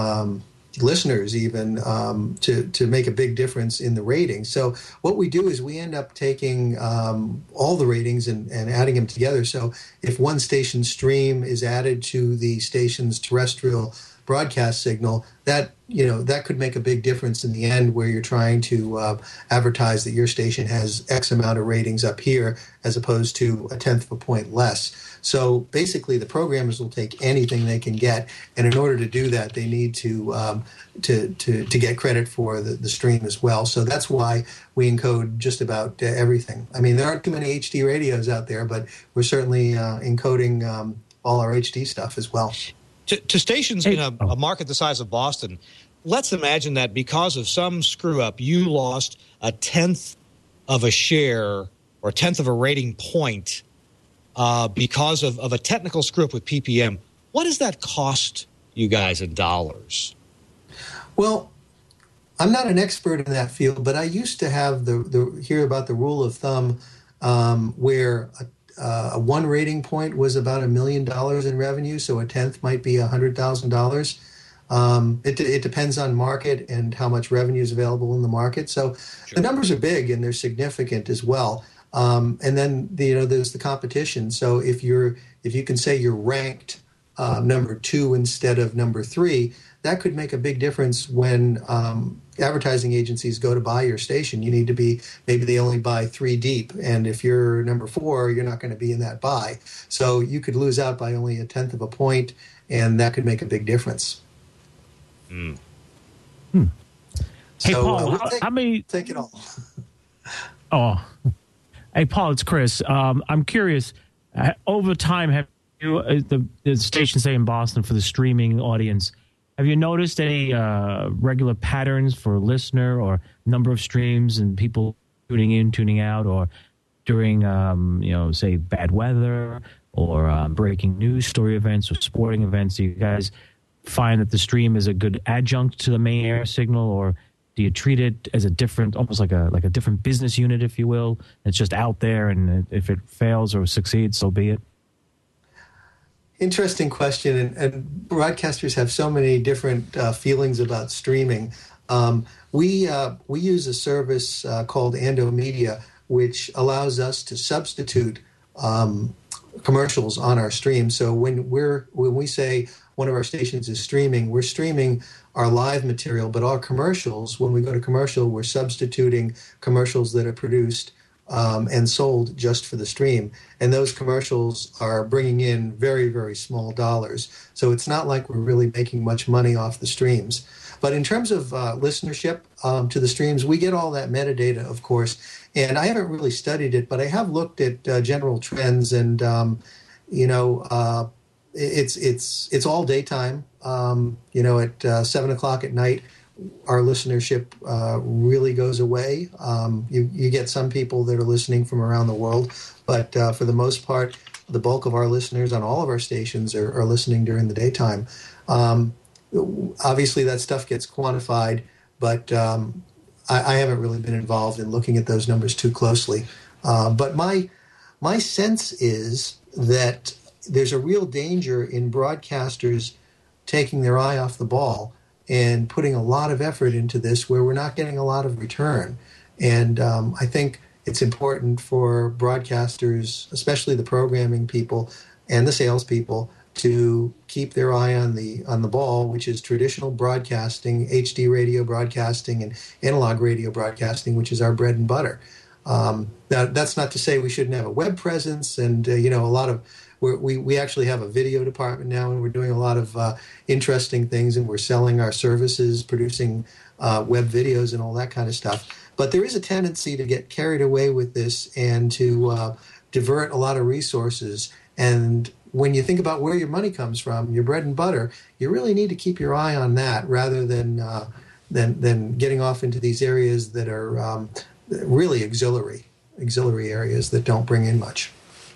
listeners even to make a big difference in the ratings. So what we do is we end up taking all the ratings and adding them together. So if one station's stream is added to the station's terrestrial broadcast signal, that could make a big difference in the end where you're trying to advertise that your station has X amount of ratings up here as opposed to 1/10 of a point less. So basically the programmers will take anything they can get, and in order to do that they need to get credit for the stream as well. So that's why we encode just about everything. I mean, there aren't too many HD radios out there, but we're certainly encoding all our HD stuff as well. To stations in a market the size of Boston, let's imagine that because of some screw-up, you lost 1/10 of a share or 1/10 of a rating point because of a technical screw-up with PPM. What does that cost you guys in dollars? Well, I'm not an expert in that field, but I used to have hear about the rule of thumb where a 1 rating point was about $1 million in revenue, so 1/10 might be $100,000. It depends on market and how much revenue is available in the market. So the numbers are big and they're significant as well. And then there's the competition. So if you can say you're ranked number 2 instead of number 3, that could make a big difference when advertising agencies go to buy your station. You need to be, maybe they only buy 3 deep, and if you're number 4, you're not going to be in that buy. So you could lose out by only 1/10 of a point, and that could make a big difference. Hey, So, Paul, how many? Take it all. Oh, hey, Paul, it's Chris. I'm curious. Over time, have you the station, say in Boston, for the streaming audience, have you noticed any regular patterns for listener or number of streams and people tuning in, tuning out, or during, say, bad weather or breaking news story events or sporting events? Do you guys find that the stream is a good adjunct to the main air signal, or do you treat it as a different, almost like a different business unit, if you will? It's just out there, and if it fails or succeeds, so be it. interesting question, and broadcasters have so many different feelings about streaming. We use a service called Ando Media, which allows us to substitute commercials on our stream. So when we say one of our stations is streaming, we're streaming our live material, but our commercials, when we go to commercial, we're substituting commercials that are produced and sold just for the stream. And those commercials are bringing in very, very small dollars. So it's not like we're really making much money off the streams. But in terms of listenership to the streams, we get all that metadata, of course. And I haven't really studied it, but I have looked at general trends, and it's all daytime. At 7 o'clock at night, our listenership really goes away. You get some people that are listening from around the world, but for the most part, the bulk of our listeners on all of our stations are listening during the daytime. Obviously, that stuff gets quantified, but I haven't really been involved in looking at those numbers too closely. But my sense is that there's a real danger in broadcasters taking their eye off the ball and putting a lot of effort into this where we're not getting a lot of return. And I think it's important for broadcasters, especially the programming people and the salespeople, to keep their eye on the ball, which is traditional broadcasting, HD radio broadcasting, and analog radio broadcasting, which is our bread and butter. Now, that's not to say we shouldn't have a web presence, and a lot of we actually have a video department now, and we're doing a lot of interesting things, and we're selling our services, producing web videos and all that kind of stuff. But there is a tendency to get carried away with this and to divert a lot of resources. And when you think about where your money comes from, your bread and butter, you really need to keep your eye on that rather than getting off into these areas that are really auxiliary areas that don't bring in much.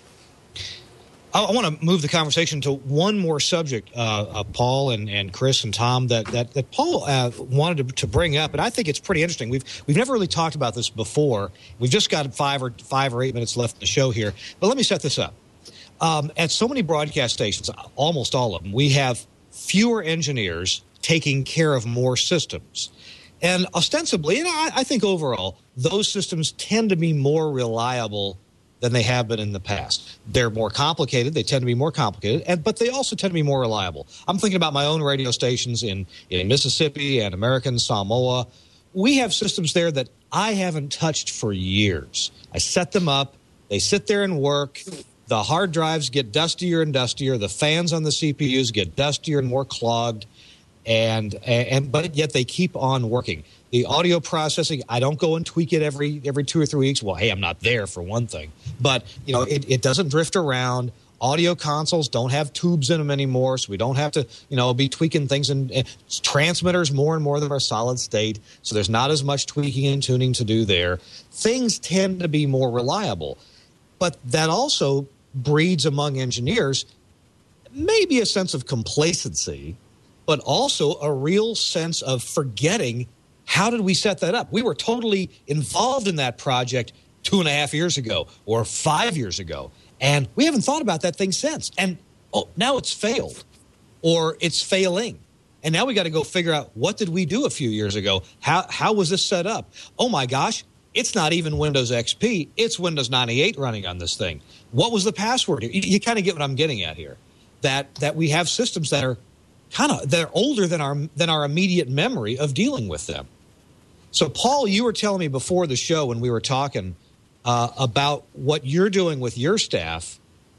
I want to move the conversation to one more subject, Paul and Chris and Tom, that Paul wanted to bring up, and I think it's pretty interesting. We've never really talked about this before. We've just got 5 or 8 minutes left in the show here, but let me set this up. At so many broadcast stations, almost all of them, we have fewer engineers taking care of more systems. And ostensibly, and I think overall, those systems tend to be more reliable than they have been in the past. They're more complicated. They tend to be more complicated, but they also tend to be more reliable. I'm thinking about my own radio stations in Mississippi and American Samoa. We have systems there that I haven't touched for years. I set them up. They sit there and work. The hard drives get dustier and dustier. The fans on the CPUs get dustier and more clogged, but yet they keep on working. The audio processing, I don't go and tweak it every 2 or 3 weeks. Well, hey, I'm not there for one thing, but it doesn't drift around. Audio consoles don't have tubes in them anymore, so we don't have to be tweaking things. And transmitters, more and more of them are solid state, so there's not as much tweaking and tuning to do there. Things tend to be more reliable. But that also breeds among engineers maybe a sense of complacency, but also a real sense of forgetting, how did we set that up? We were totally involved in that project 2.5 years ago or 5 years ago, and we haven't thought about that thing since. And now it's failed, or it's failing. And now we got to go figure out, what did we do a few years ago? How was this set up? Oh, my gosh. It's not even Windows XP. It's Windows 98 running on this thing. What was the password? You kind of get what I'm getting at here. That we have systems that are they're older than our immediate memory of dealing with them. So, Paul, you were telling me before the show when we were talking about what you're doing with your staff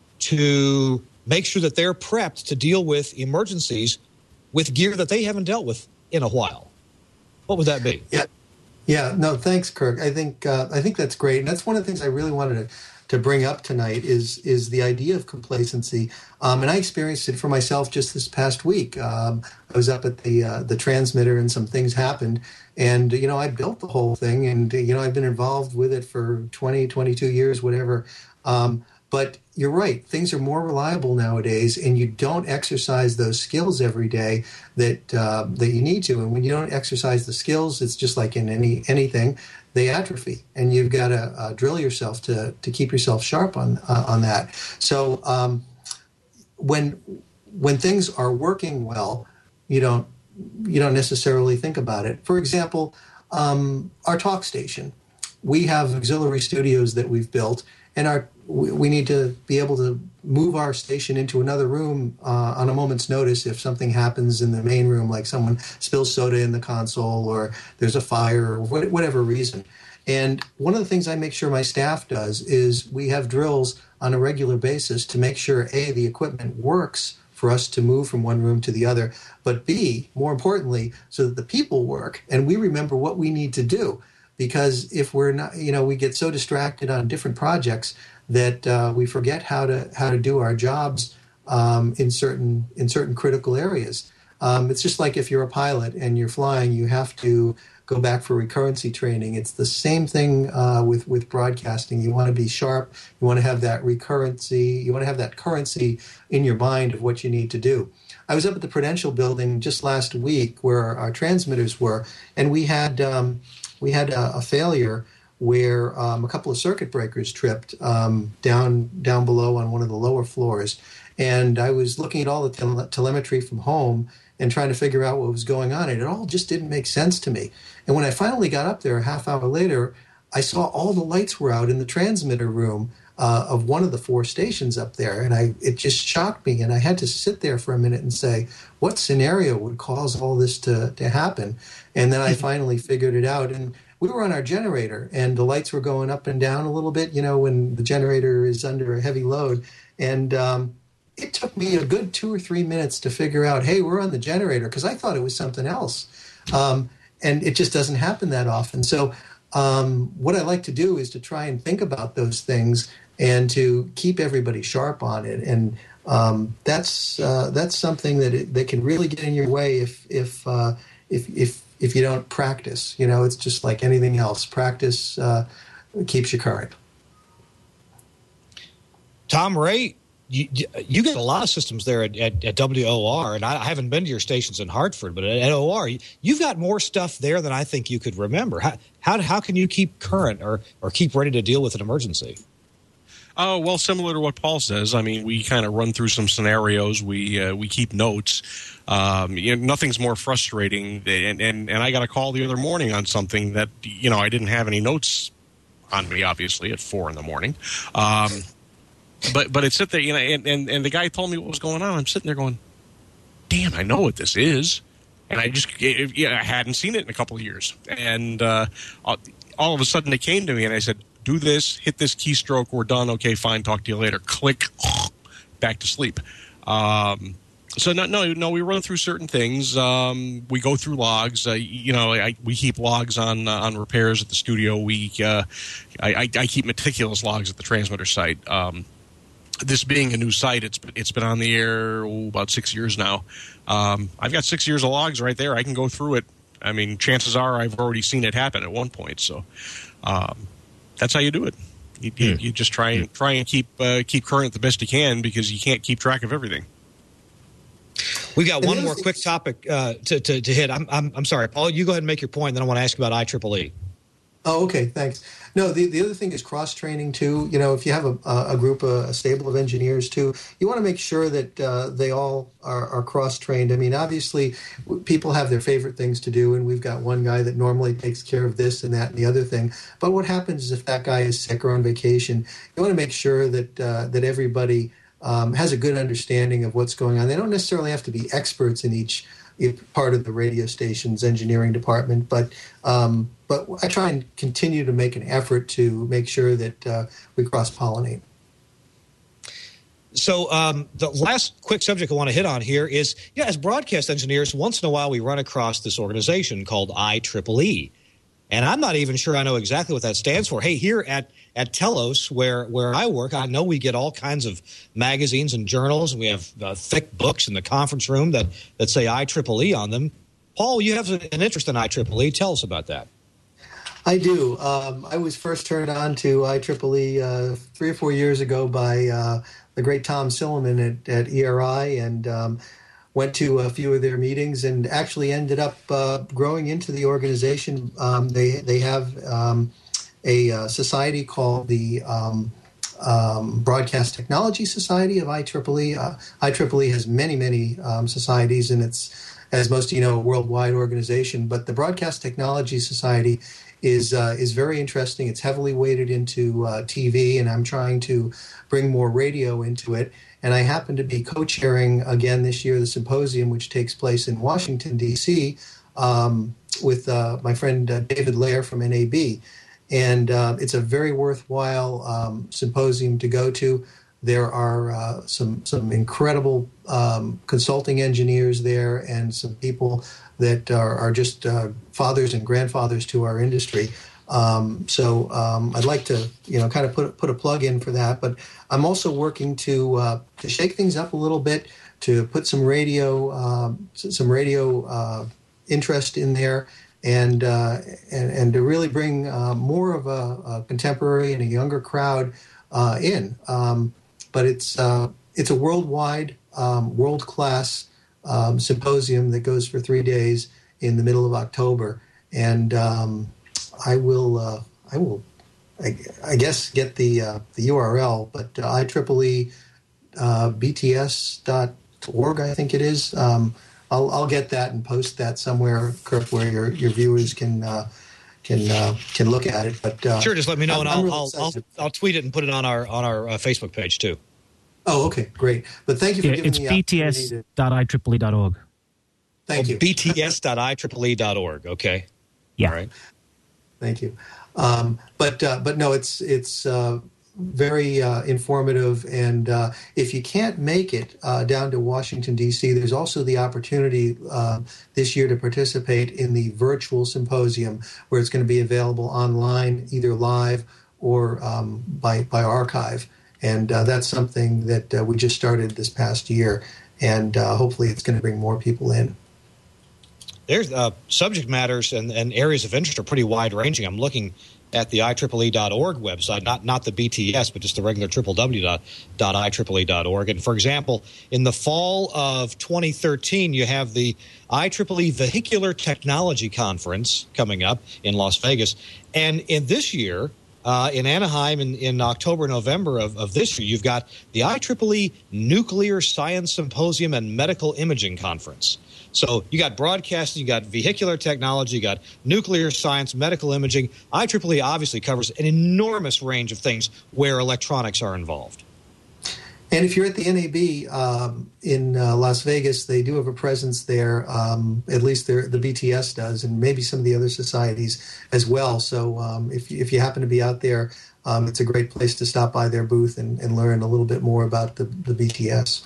to make sure that they're prepped to deal with emergencies with gear that they haven't dealt with in a while. What would that be? Yeah, no, thanks, Kirk. I think that's great, and that's one of the things I really wanted to bring up tonight is the idea of complacency. And I experienced it for myself just this past week. I was up at the transmitter, and some things happened, and I built the whole thing, and I've been involved with it for 20, 22 years, whatever. But you're right, things are more reliable nowadays, and you don't exercise those skills every day that you need to. And when you don't exercise the skills, it's just like in anything, they atrophy, and you've got to drill yourself to keep yourself sharp on that. So when things are working well, you don't necessarily think about it. For example, our talk station, we have auxiliary studios that we've built, and we need to be able to move our station into another room on a moment's notice if something happens in the main room, like someone spills soda in the console or there's a fire or whatever reason. And one of the things I make sure my staff does is we have drills on a regular basis to make sure, A, the equipment works for us to move from one room to the other, but B, more importantly, so that the people work and we remember what we need to do. Because if we're not, we get so distracted on different projects that we forget how to do our jobs in certain critical areas. It's just like if you're a pilot and you're flying, you have to go back for recurrency training. It's the same thing with broadcasting. You want to be sharp. You want to have that recurrency. You want to have that currency in your mind of what you need to do. I was up at the Prudential building just last week where our transmitters were, and we had a failure where a couple of circuit breakers tripped down below on one of the lower floors. And I was looking at all the telemetry from home and trying to figure out what was going on. And it all just didn't make sense to me. And when I finally got up there a half hour later, I saw all the lights were out in the transmitter room of one of the 4 stations up there. And it just shocked me. And I had to sit there for a minute and say, what scenario would cause all this to happen? And then I finally figured it out. And we were on our generator, and the lights were going up and down a little bit, when the generator is under a heavy load. And it took me a good 2 or 3 minutes to figure out, hey, we're on the generator, because I thought it was something else. And it just doesn't happen that often. So what I like to do is to try and think about those things and to keep everybody sharp on it. And that's something that can really get in your way if you don't practice. It's just like anything else. Practice keeps you current. Tom Ray, you get a lot of systems there at WOR, and I haven't been to your stations in Hartford, but at OR, you've got more stuff there than I think you could remember. How can you keep current or keep ready to deal with an emergency? Oh, well, similar to what Paul says. I mean, we kind of run through some scenarios. We keep notes. Nothing's more frustrating. And I got a call the other morning on something that, I didn't have any notes on me, obviously, at 4 a.m. But it's sit there, and the guy told me what was going on. I'm sitting there going, damn, I know what this is. And I hadn't seen it in a couple of years. And all of a sudden it came to me, and I said, do this, hit this keystroke, we're done, okay, fine, talk to you later. Click, back to sleep. So we run through certain things. We go through logs. We keep logs on repairs at the studio. I keep meticulous logs at the transmitter site. This being a new site, it's been on the air about 6 years now. I've got 6 years of logs right there. I can go through it. I mean, chances are I've already seen it happen at one point. So that's how you do it. You just try and keep current the best you can, because you can't keep track of everything. We got one more quick topic to hit. I'm sorry, Paul. You go ahead and make your point, then I want to ask about IEEE. Oh, okay, thanks. No, the other thing is cross-training, too. If you have a group, a stable of engineers, too, you want to make sure that they all are cross-trained. I mean, obviously, people have their favorite things to do, and we've got one guy that normally takes care of this and that and the other thing. But what happens is if that guy is sick or on vacation, you want to make sure that everybody has a good understanding of what's going on. They don't necessarily have to be experts in each part of the radio station's engineering department, but I try and continue to make an effort to make sure that we cross-pollinate. So the last quick subject I want to hit on here is, as broadcast engineers, once in a while we run across this organization called IEEE. And I'm not even sure I know exactly what that stands for. Hey, here at Telos, where I work, I know we get all kinds of magazines and journals, and we have thick books in the conference room that say IEEE on them. Paul, you have an interest in IEEE. Tell us about that. I do. I was first turned on to IEEE 3 or 4 years ago by the great Tom Silliman at ERI, and went to a few of their meetings and actually ended up growing into the organization. They have a society called the Broadcast Technology Society of IEEE. IEEE has many societies, and it's, as most of you know, a worldwide organization. But the Broadcast Technology Society is very interesting. It's heavily weighted into TV, and I'm trying to bring more radio into it. And I happen to be co-chairing again this year the symposium, which takes place in Washington, D.C., with my friend David Lair from NAB. And it's a very worthwhile symposium to go to. There are some incredible consulting engineers there, and some people that are just fathers and grandfathers to our industry. So I'd like to, kind of put a plug in for that. But I'm also working to shake things up a little bit, to put some radio interest in there, and to really bring more of a contemporary and a younger crowd in. But it's a worldwide, world-class symposium that goes for 3 days in the middle of October, and I guess get the URL, but IEEE BTS.org, I think it is. I'll get that and post that somewhere, Kirk, where your viewers can look at it. But sure, just let me know, and I'll tweet it and put it on our Facebook page too. Oh, okay, great. But thank you for giving me the bts.IEEE.org. Thank you. bts.IEEE.org. Okay. Yeah. All right. Thank you. But no, it's very informative. And if you can't make it down to Washington, D.C., there's also the opportunity this year to participate in the virtual symposium, where it's going to be available online, either live or by archive. And that's something that we just started this past year. And hopefully it's going to bring more people in. There's subject matters and areas of interest are pretty wide-ranging. I'm looking at the IEEE.org website, not the BTS, but just the regular www.IEEE.org. And, for example, in the fall of 2013, you have the IEEE Vehicular Technology Conference coming up in Las Vegas. And in this year, in Anaheim in October, November of this year, you've got the IEEE Nuclear Science Symposium and Medical Imaging Conference. So you got broadcasting, you got vehicular technology, you got nuclear science, medical imaging. IEEE obviously covers an enormous range of things where electronics are involved. And if you're at the NAB in Las Vegas, they do have a presence there. At least the BTS does, and maybe some of the other societies as well. So if you happen to be out there, it's a great place to stop by their booth and learn a little bit more about the BTS.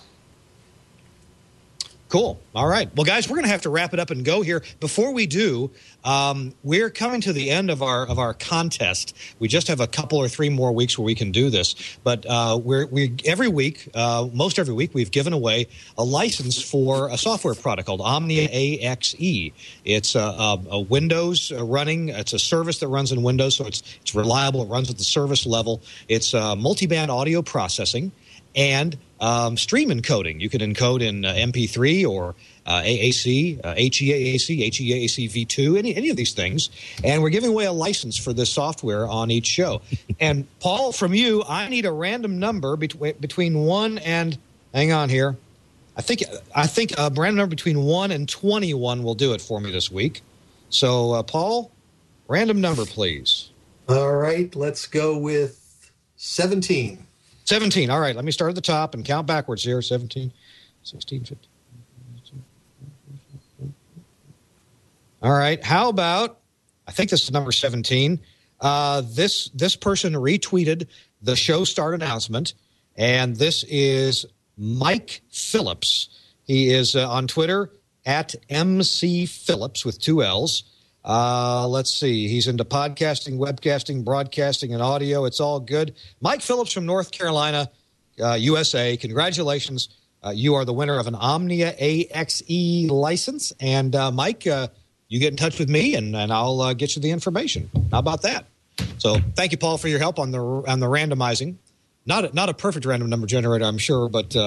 Cool. All right. Well, guys, we're going to have to wrap it up and go here. Before we do, we're coming to the end of our contest. We just have a couple or three more weeks where we can do this. But we every week, most every week, we've given away a license for a software product called Omnia AXE. It's a Windows running. It's a service that runs in Windows, so it's reliable. It runs at the service level. It's multiband audio processing and stream encoding. You can encode in MP3 or AAC, HEAAC, HEAAC V2, any of these things. And we're giving away a license for this software on each show. And Paul, from you, I need a random number between 1 and, hang on here, I think a random number between 1 and 21 will do it for me this week. So, Paul, random number, please. All right, let's go with 17. 17. All right, let me start at the top and count backwards here. 17, 16, 15. All right, how about, I think this is number 17. This person retweeted the show start announcement, and this is Mike Phillips. He is on Twitter at MC Phillips with 2 L's. Let's see. He's into podcasting, webcasting, broadcasting, and audio. It's all good. Mike Phillips from North Carolina, USA. Congratulations. You are the winner of an Omnia AXE license. And, Mike, you get in touch with me, and I'll get you the information. How about that? So thank you, Paul, for your help on the randomizing. Not a perfect random number generator, I'm sure, but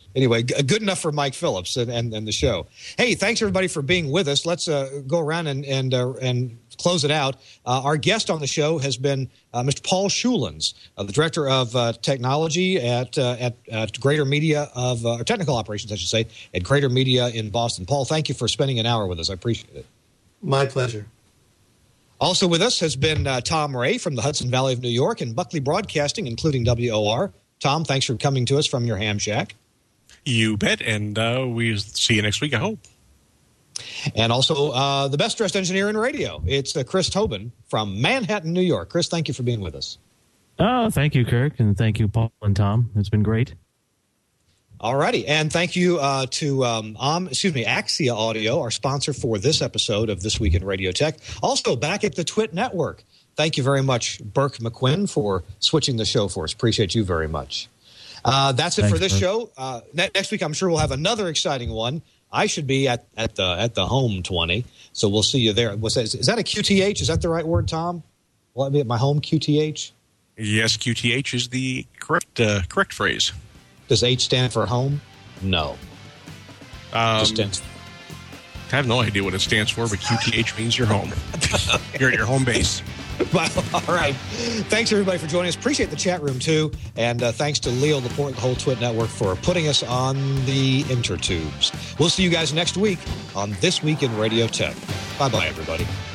Anyway, good enough for Mike Phillips and the show. Hey, thanks everybody for being with us. Let's go around and close it out. Our guest on the show has been Mr. Paul Schulens, the Director of Technology at Greater Media of Technical Operations, I should say, at Greater Media in Boston. Paul, thank you for spending an hour with us. I appreciate it. My pleasure. Also with us has been Tom Ray from the Hudson Valley of New York and Buckley Broadcasting, including WOR. Tom, thanks for coming to us from your ham shack. You bet, and we'll see you next week, I hope. And also the best-dressed engineer in radio. It's Chris Tobin from Manhattan, New York. Chris, thank you for being with us. Oh, thank you, Kirk, and thank you, Paul and Tom. It's been great. All righty, and thank you to Axia Audio, our sponsor for this episode of This Week in Radio Tech. Also, back at the Twit Network, thank you very much, Burke McQuinn, for switching the show for us. Appreciate you very much. That's it for this show. Next week, I'm sure we'll have another exciting one. I should be at the home 20, so we'll see you there. Is that a QTH? Is that the right word, Tom? Will I be at my home QTH? Yes, QTH is the correct phrase. Does H stand for home? No. I have no idea what it stands for, but QTH means you're home. You're at your home base. Well, all right. Thanks, everybody, for joining us. Appreciate the chat room, too. And thanks to Leo Laporte and the whole Twit Network for putting us on the intertubes. We'll see you guys next week on This Week in Radio Tech. Bye-bye, everybody.